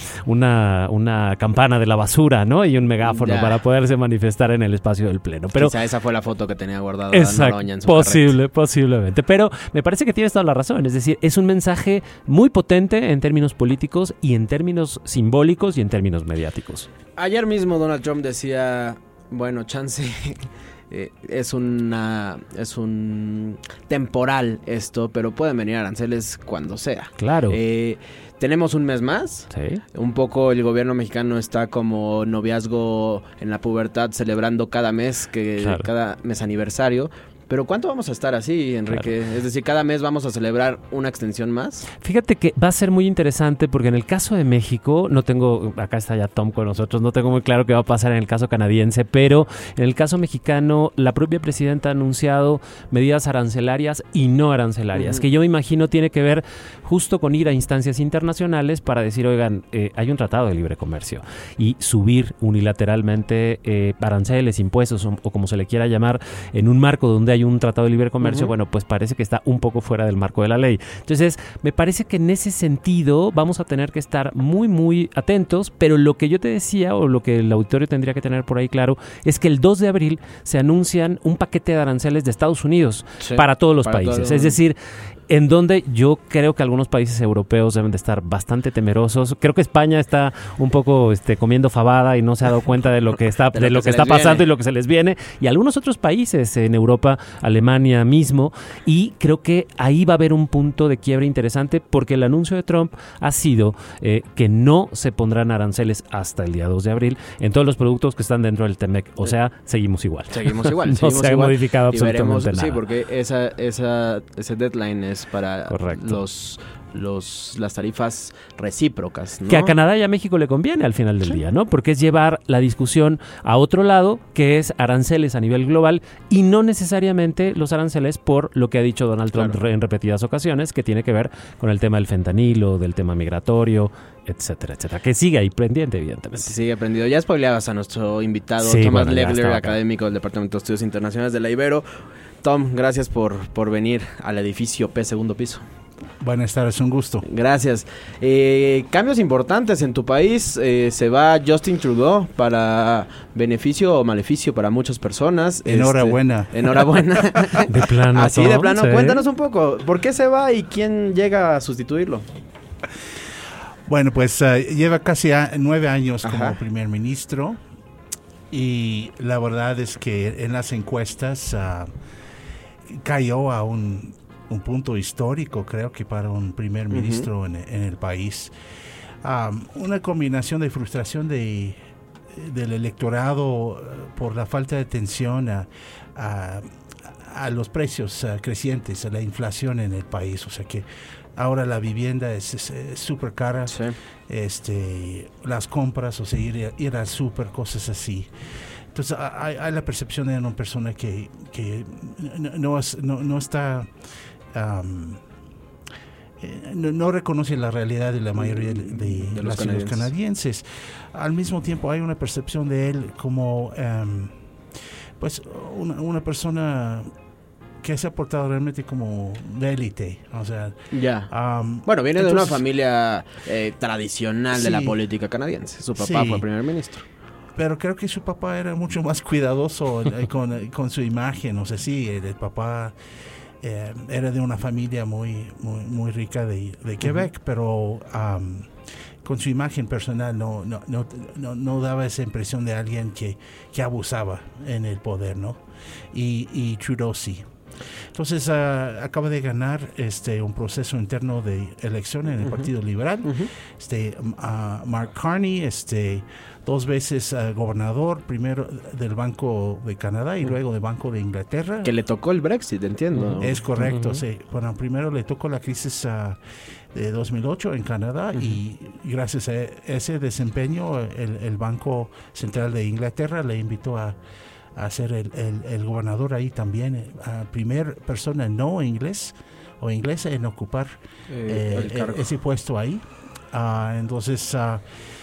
una, una campana de la basura, ¿no? Y un megáfono ya. para poderse manifestar en el espacio del pleno. Pero quizá esa fue la foto que tenía guardada exacto, Noroña en su posible, carrete. Posiblemente. Pero me parece que tienes toda la razón. Es decir, es un mensaje muy potente en términos políticos y en términos simbólicos y en términos mediáticos. Ayer mismo Donald Trump decía, bueno, chance... Eh, es una es un temporal esto, pero pueden venir aranceles cuando sea. Claro. Eh, tenemos un mes más. Sí. Un poco el gobierno mexicano está como noviazgo en la pubertad, celebrando cada mes, que claro. cada mes aniversario. Pero ¿cuánto vamos a estar así, Enrique? Claro. Es decir, ¿cada mes vamos a celebrar una extensión más? Fíjate que va a ser muy interesante porque en el caso de México, no tengo, acá está ya Tom con nosotros, no tengo muy claro qué va a pasar en el caso canadiense, pero en el caso mexicano, la propia presidenta ha anunciado medidas arancelarias y no arancelarias, uh-huh. que yo me imagino tiene que ver justo con ir a instancias internacionales para decir, oigan, eh, hay un tratado de libre comercio y subir unilateralmente eh, aranceles, impuestos o, o como se le quiera llamar, en un marco donde hay hay un tratado de libre comercio, Uh-huh. bueno, pues parece que está un poco fuera del marco de la ley. Entonces, me parece que en ese sentido vamos a tener que estar muy, muy atentos, pero lo que yo te decía, o lo que el auditorio tendría que tener por ahí claro, es que el dos de abril se anuncian un paquete de aranceles de Estados Unidos Sí, para todos los para países. todo- Es decir, en donde yo creo que algunos países europeos deben de estar bastante temerosos. Creo que España está un poco este, comiendo fabada y no se ha dado cuenta de lo que está, De de lo lo que que, se está les pasando viene. y lo que se les viene. Y algunos otros países en Europa, Alemania mismo. Y creo que ahí va a haber un punto de quiebre interesante, porque el anuncio de Trump ha sido eh, que no se pondrán aranceles hasta el día dos de abril en todos los productos que están dentro del T M E C. O sea, seguimos igual. Seguimos igual. no seguimos se ha igual. modificado Y veremos- absolutamente nada. Sí, porque esa, esa, ese deadline es para Correcto. los, los, las tarifas recíprocas, ¿no? Que a Canadá y a México le conviene al final del Sí. día, ¿no? Porque es llevar la discusión a otro lado, que es aranceles a nivel global, y no necesariamente los aranceles por lo que ha dicho Donald Trump Claro. re- en repetidas ocasiones, que tiene que ver con el tema del fentanilo, del tema migratorio, etcétera, etcétera. Que sigue ahí pendiente, evidentemente. Sí, sigue aprendido. Ya spoileabas a nuestro invitado, Sí, Thomas bueno, ya Legler, estaba acá. académico del Departamento de Estudios Internacionales de la Ibero. Tom, gracias por, por venir al edificio P, segundo piso. Buenas tardes, un gusto. Gracias. Eh, cambios importantes en tu país. Eh, se va Justin Trudeau para beneficio o maleficio para muchas personas. Enhorabuena. Este, enhorabuena. De plano, Así de Tom, plano. sí. Cuéntanos un poco. ¿Por qué se va y quién llega a sustituirlo? Bueno, pues uh, lleva casi a, nueve años Ajá. como primer ministro y la verdad es que en las encuestas uh, cayó a un, un punto histórico, creo que para un primer ministro uh-huh. en, en el país. Um, una combinación de frustración de, del electorado por la falta de atención a, a, a los precios uh, crecientes, a la inflación en el país, o sea que ahora la vivienda es súper cara, sí. este, las compras, o sea, ir, ir al súper, cosas así. Entonces hay, hay la percepción de una persona que, que no, no, es, no, no está, um, no, no reconoce la realidad de la mayoría de, de, de los, los canadienses. canadienses. Al mismo tiempo hay una percepción de él como, um, pues, una, una persona que se ha portado realmente como de élite, o sea... Ya. Um, bueno, viene entonces, de una familia eh, tradicional sí, de la política canadiense. Su papá sí, fue primer ministro. Pero creo que su papá era mucho más cuidadoso eh, con, con su imagen, o sea, sí, el, el papá eh, era de una familia muy muy, muy rica de, de Quebec, uh-huh. pero um, con su imagen personal no, no, no, no, no daba esa impresión de alguien que, que abusaba en el poder, ¿no? Y, y Trudeau sí. Entonces uh, acaba de ganar este un proceso interno de elección en el uh-huh. Partido Liberal. Uh-huh. Este uh, Mark Carney, este dos veces uh, gobernador, primero del Banco de Canadá y uh-huh. luego del Banco de Inglaterra. Que le tocó el Brexit, entiendo. Uh-huh. Es correcto, uh-huh. sí. Bueno, primero le tocó la crisis uh, de dos mil ocho en Canadá uh-huh. y gracias a ese desempeño el, el Banco Central de Inglaterra le invitó a a ser el, el, el gobernador ahí también, a primer persona no inglés o inglesa en ocupar eh, eh, el ese puesto ahí. Uh, entonces, uh,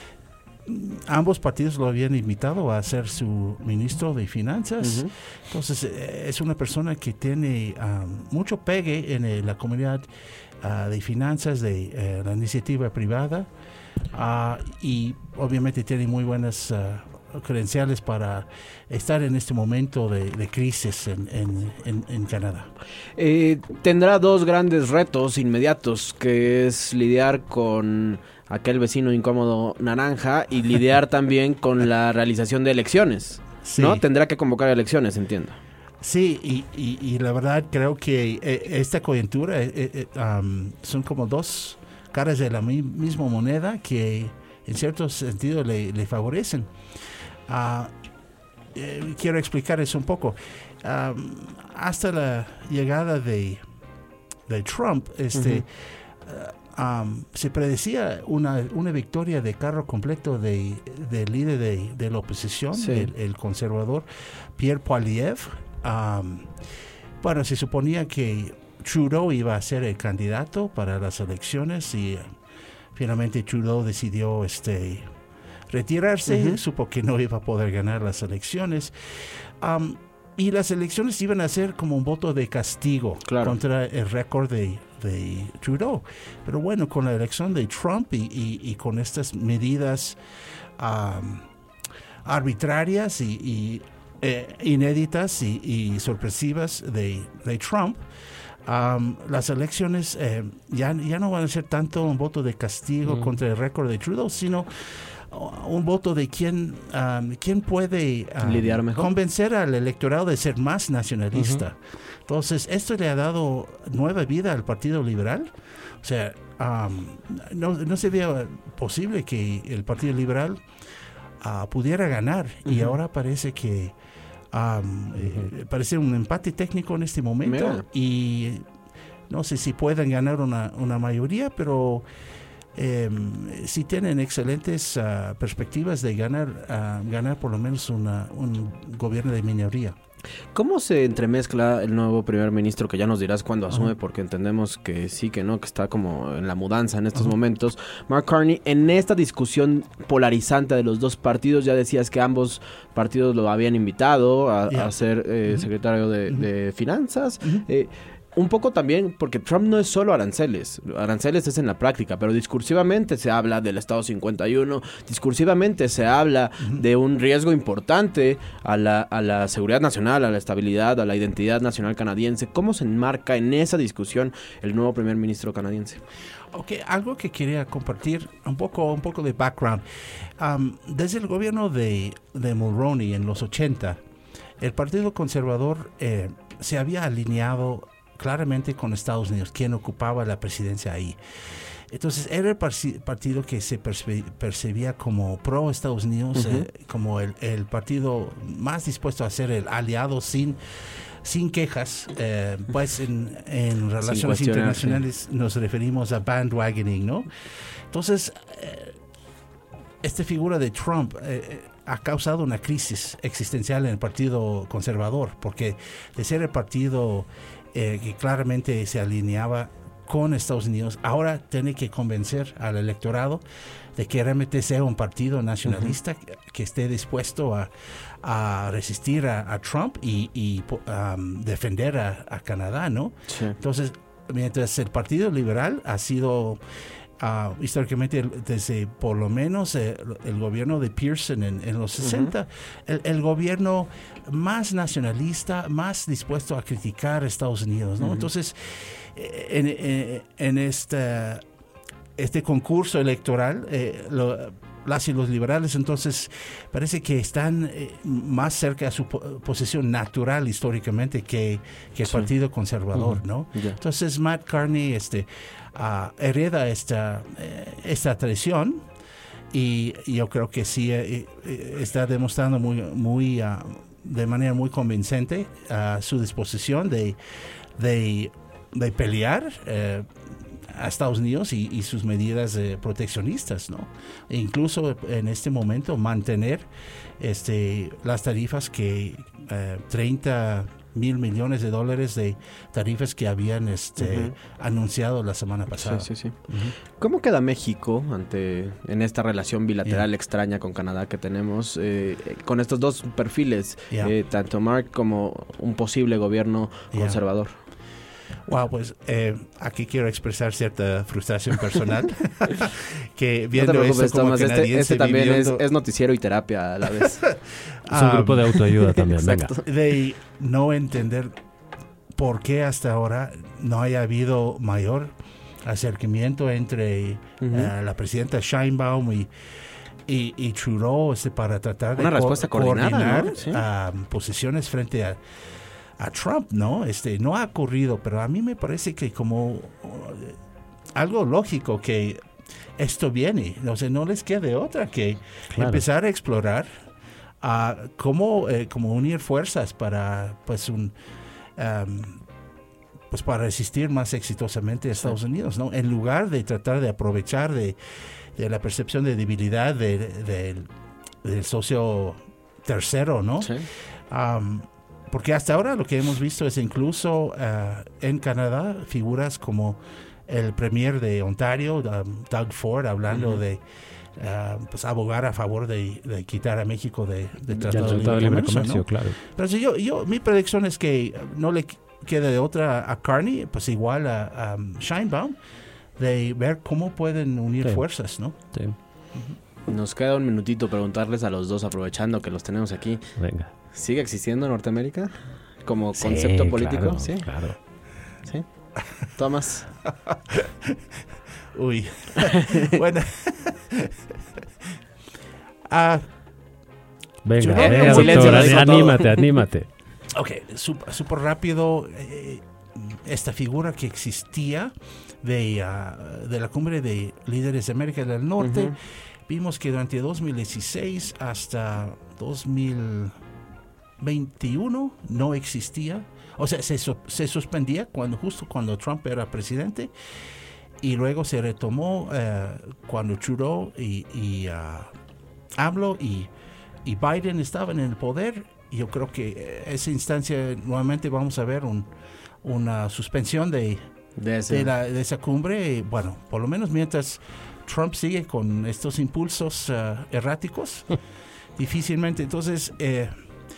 ambos partidos lo habían invitado a ser su ministro de finanzas. Uh-huh. Entonces, eh, es una persona que tiene um, mucho pegue en eh, la comunidad uh, de finanzas, de eh, la iniciativa privada, uh, y obviamente tiene muy buenas... Uh, credenciales para estar en este momento de, de crisis en, en, en, en Canadá. Eh, tendrá dos grandes retos inmediatos, que es lidiar con aquel vecino incómodo naranja y lidiar también con la realización de elecciones, sí. ¿no? Tendrá que convocar elecciones, entiendo. Sí, y, y, y la verdad creo que eh, esta coyuntura eh, eh, um, son como dos caras de la mi- misma moneda que en cierto sentido le, le favorecen. Uh, eh, quiero explicar eso un poco. Um, hasta la llegada de, de Trump, este, uh-huh. uh, um, se predecía una, una victoria de carro completo del de líder de, de la oposición, sí. el, el conservador Pierre Poilievre. Um, bueno, se suponía que Trudeau iba a ser el candidato para las elecciones y uh, finalmente Trudeau decidió este retirarse, uh-huh. supo que no iba a poder ganar las elecciones. Um, y las elecciones iban a ser como un voto de castigo claro. contra el récord de, de Trudeau. Pero bueno, con la elección de Trump y, y, y con estas medidas um, arbitrarias y, y eh, inéditas y, y sorpresivas de, de Trump, Um, las elecciones eh, ya, ya no van a ser tanto un voto de castigo mm. contra el récord de Trudeau, sino un voto de quién, um, quién puede um, lidiar mejor, convencer al electorado de ser más nacionalista. Uh-huh. Entonces, esto le ha dado nueva vida al Partido Liberal. O sea, um, no, no se veía posible que el Partido Liberal uh, pudiera ganar, uh-huh. y ahora parece que Um, eh, parece un empate técnico en este momento. Mira. Y no sé si pueden ganar una, una mayoría, pero eh, sí tienen excelentes uh, perspectivas de ganar uh, ganar por lo menos una, un gobierno de minoría. ¿Cómo se entremezcla el nuevo primer ministro, que ya nos dirás cuándo asume, uh-huh. porque entendemos que sí, que no, que está como en la mudanza en estos uh-huh. momentos, Mark Carney, en esta discusión polarizante de los dos partidos? Ya decías que ambos partidos lo habían invitado a, yeah. a ser eh, uh-huh. secretario de, uh-huh. de Finanzas. Uh-huh. Eh, un poco también, porque Trump no es solo aranceles, aranceles es en la práctica, pero discursivamente se habla del Estado cincuenta y uno, discursivamente se habla uh-huh. de un riesgo importante a la, a la seguridad nacional, a la estabilidad, a la identidad nacional canadiense. ¿Cómo se enmarca en esa discusión el nuevo primer ministro canadiense? Ok, algo que quería compartir, un poco, un poco de background. Um, desde el gobierno de, de Mulroney en los ochenta, el Partido Conservador eh, se había alineado claramente con Estados Unidos, quien ocupaba la presidencia ahí. Entonces era el partido que se percibía como pro Estados Unidos, uh-huh. eh, como el, el partido más dispuesto a ser el aliado sin, sin quejas. Eh, pues en, en relaciones internacionales sí. nos referimos a bandwagoning, ¿no? Entonces, eh, esta figura de Trump eh, ha causado una crisis existencial en el Partido Conservador, porque de ser el partido Eh, que claramente se alineaba con Estados Unidos, ahora tiene que convencer al electorado de que realmente sea un partido nacionalista uh-huh. que, que esté dispuesto a, a resistir a, a Trump y, y um, defender a, a Canadá, ¿no? Sí. Entonces, mientras el Partido Liberal ha sido Uh, históricamente desde por lo menos eh, el gobierno de Pearson en, en los sesenta, uh-huh. el, el gobierno más nacionalista, más dispuesto a criticar a Estados Unidos, ¿no? Uh-huh. Entonces, en, en, en esta, este concurso electoral, eh, lo, las y los liberales entonces parece que están eh, más cerca de su po- posición natural históricamente que, que el sí. Partido Conservador, uh-huh. ¿no? Yeah. Entonces Matt Carney este, uh, hereda esta, eh, esta tradición y yo creo que sí eh, eh, está demostrando muy, muy uh, de manera muy convincente uh, su disposición de, de, de pelear eh, a Estados Unidos y, y sus medidas eh, proteccionistas, ¿no? E incluso en este momento mantener este, las tarifas que eh, treinta mil millones de dólares de tarifas que habían este, uh-huh. anunciado la semana pasada. Sí, sí, sí. Uh-huh. ¿Cómo queda México ante en esta relación bilateral yeah. extraña con Canadá que tenemos eh, con estos dos perfiles, yeah. eh, tanto Mark como un posible gobierno yeah. conservador? Wow, pues eh, aquí quiero expresar cierta frustración personal que viendo no te preocupes, esto como Tomás, canadiense este, este también viviendo... es, es noticiero y terapia a la vez. Es un grupo de autoayuda también, venga. De no entender por qué hasta ahora no haya habido mayor acercamiento entre uh-huh. uh, la presidenta Sheinbaum y Y, y Trudeau este, para tratar de Una respuesta co- coordinada, coordinar ¿no? Sí. um, posiciones frente a a Trump, ¿no? Este, no ha ocurrido, pero a mí me parece que como uh, algo lógico que esto viene, o sea, no les quede otra que claro. empezar a explorar uh, cómo, eh, cómo unir fuerzas para, pues, un, um, pues, para resistir más exitosamente a Estados sí. Unidos, ¿no? En lugar de tratar de aprovechar de, de la percepción de debilidad de, de, de, del socio tercero, ¿no? Sí. Um, Porque hasta ahora lo que hemos visto es incluso uh, en Canadá figuras como el premier de Ontario, um, Doug Ford, hablando uh-huh. de uh, pues abogar a favor de, de quitar a México de, de Ya Tratado, el Tratado de Libre Comercio, ¿no? claro. Pero si yo, yo, mi predicción es que no le queda de otra a Carney, pues igual a, a Sheinbaum, de ver cómo pueden unir Sí. fuerzas, ¿no? Sí. Uh-huh. Nos queda un minutito preguntarles a los dos, aprovechando que los tenemos aquí. Venga. ¿Sigue existiendo Norteamérica como Sí, concepto político? claro, Sí, claro. Sí. Tomás. Uy. Bueno. Ah, Venga, yo no venga, veo- silencio, doctora, lo dijo anímate, todo. anímate. Ok, súper rápido, eh, esta figura que existía de, uh, de la cumbre de líderes de América del Norte, Ujú. vimos que durante dos mil dieciséis hasta dos mil veintiuno no existía, o sea, se, su- se suspendía cuando, justo cuando Trump era presidente, y luego se retomó eh, cuando Trudeau y, y uh, AMLO y, y Biden estaban en el poder. Yo creo que eh, esa instancia nuevamente vamos a ver un, una suspensión de, De ese. de, la- de esa cumbre. Bueno, por lo menos mientras Trump sigue con estos impulsos uh, erráticos, difícilmente. Entonces, eh,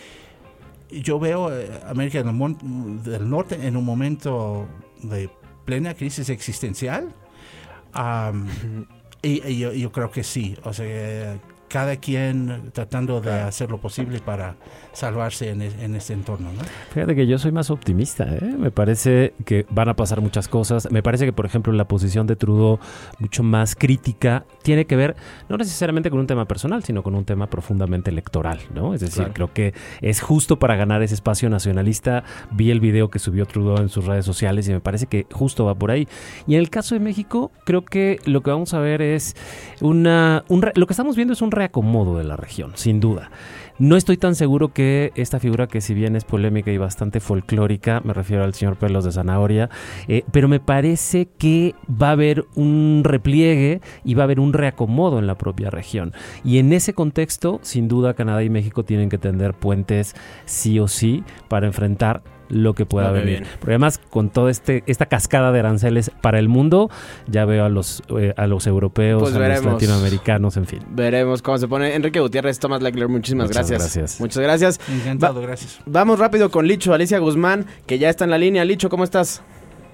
yo veo eh, América del, Mon- del Norte en un momento de plena crisis existencial. Um, y, y yo, yo creo que sí, o sea, eh, cada quien tratando de hacer lo posible para salvarse en, en este entorno, ¿no? Fíjate que yo soy más optimista, ¿eh? Me parece que van a pasar muchas cosas. Me parece que, por ejemplo, la posición de Trudeau, mucho más crítica, tiene que ver no necesariamente con un tema personal, sino con un tema profundamente electoral, ¿no? Es decir, Claro. creo que es justo para ganar ese espacio nacionalista. Vi el video que subió Trudeau en sus redes sociales y me parece que justo va por ahí. Y en el caso de México, creo que lo que vamos a ver es una... Un re- lo que estamos viendo es un reacomodo de la región, sin duda. No estoy tan seguro que esta figura, que si bien es polémica y bastante folclórica, me refiero al señor Pelos de Zanahoria, eh, pero me parece que va a haber un repliegue y va a haber un reacomodo en la propia región. Y en ese contexto, sin duda, Canadá y México tienen que tender puentes sí o sí para enfrentar lo que pueda Lo que venir. viene. Pero además, con toda este, esta cascada de aranceles para el mundo, ya veo a los, eh, a los europeos, Pues a veremos. los latinoamericanos, en fin. Veremos cómo se pone. Enrique Gutiérrez, Tomás Leckler, muchísimas Muchas gracias. gracias. Muchas gracias. Encantado, Va- gracias. Vamos rápido con Licho, Alicia Guzmán, que ya está en la línea. Licho, ¿cómo estás?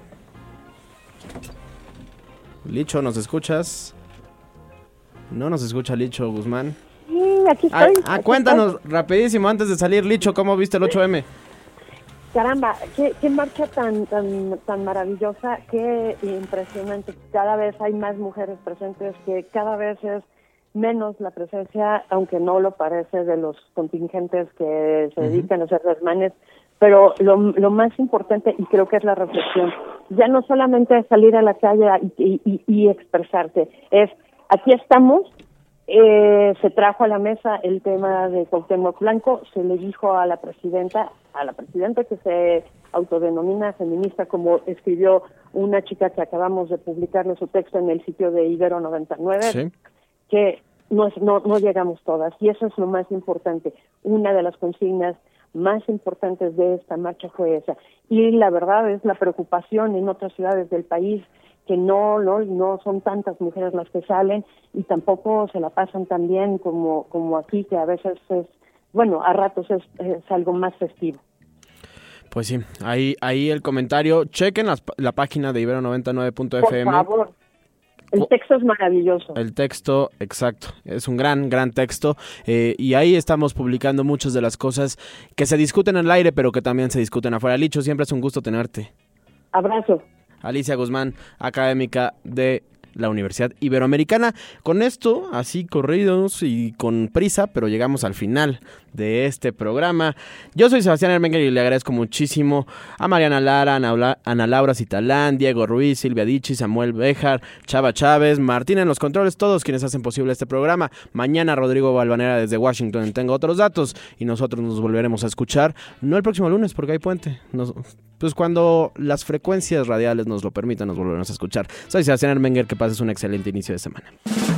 Licho, ¿nos escuchas? No nos escucha Licho Guzmán. Sí, aquí Ah, estoy. ah, aquí cuéntanos rapidísimo, antes de salir, Licho, ¿cómo viste el ocho eme? estoy. Caramba, qué, qué marcha tan, tan, tan maravillosa, qué impresionante. Cada vez hay más mujeres presentes, que cada vez es menos la presencia, aunque no lo parece, de los contingentes que se dedican a hacer desmanes. Pero lo, lo más importante, y creo que es la reflexión, ya no solamente es salir a la calle y, y, y expresarse, es aquí estamos. Eh, se trajo a la mesa el tema de Cuauhtémoc Blanco, se le dijo a la presidenta, a la presidenta que se autodenomina feminista, como escribió una chica que acabamos de publicarle su texto en el sitio de Ibero noventa y nueve, Sí. que no, es- no, no llegamos todas, y eso es lo más importante. Una de las consignas más importantes de esta marcha fue esa, y la verdad es la preocupación en otras ciudades del país, que no, no no son tantas mujeres las que salen y tampoco se la pasan tan bien como como aquí, que a veces es, bueno, a ratos es, es algo más festivo. Pues sí, ahí, ahí el comentario. Chequen las- la página de Ibero noventa y nueve punto Por efe eme. favor, el texto es maravilloso. El texto, exacto. Es un gran, gran texto. Eh, y ahí estamos publicando muchas de las cosas que se discuten en el aire, pero que también se discuten afuera. Licho, siempre es un gusto tenerte. Abrazo. Alicia Guzmán, académica de la Universidad Iberoamericana. Con esto, así corridos y con prisa, pero llegamos al final de este programa. Yo soy Sebastián Ermenger y le agradezco muchísimo a Mariana Lara, Ana, Bla- Ana Laura Citalán, Diego Ruiz, Silvia Dichi, Samuel Béjar, Chava Chávez, Martín en los controles, todos quienes hacen posible este programa. Mañana Rodrigo Balvanera desde Washington, tengo otros datos y nosotros nos volveremos a escuchar, no el próximo lunes porque hay puente, nos, pues cuando las frecuencias radiales nos lo permitan, nos volveremos a escuchar. Soy Sebastián Ermenger, que pases un excelente inicio de semana.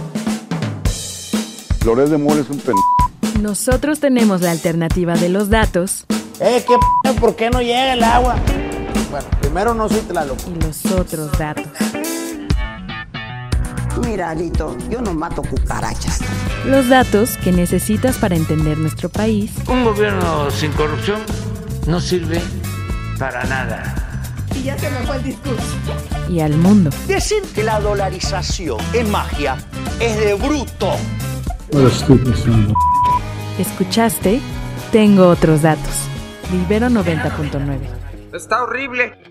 Flores de Mole es un pen... Nosotros tenemos la alternativa de los datos Eh, ¿qué p***? ¿Por qué no llega el agua? Bueno, primero no soy Tlaloc. y los otros datos. Mira, Alito, yo no mato cucarachas. Los datos que necesitas para entender nuestro país. Un gobierno sin corrupción no sirve para nada. Y ya se me fue el discurso. Y al mundo. Decir que la dolarización es magia es de bruto. Escuchaste Tengo Otros Datos, de Ibero noventa punto nueve. Está horrible.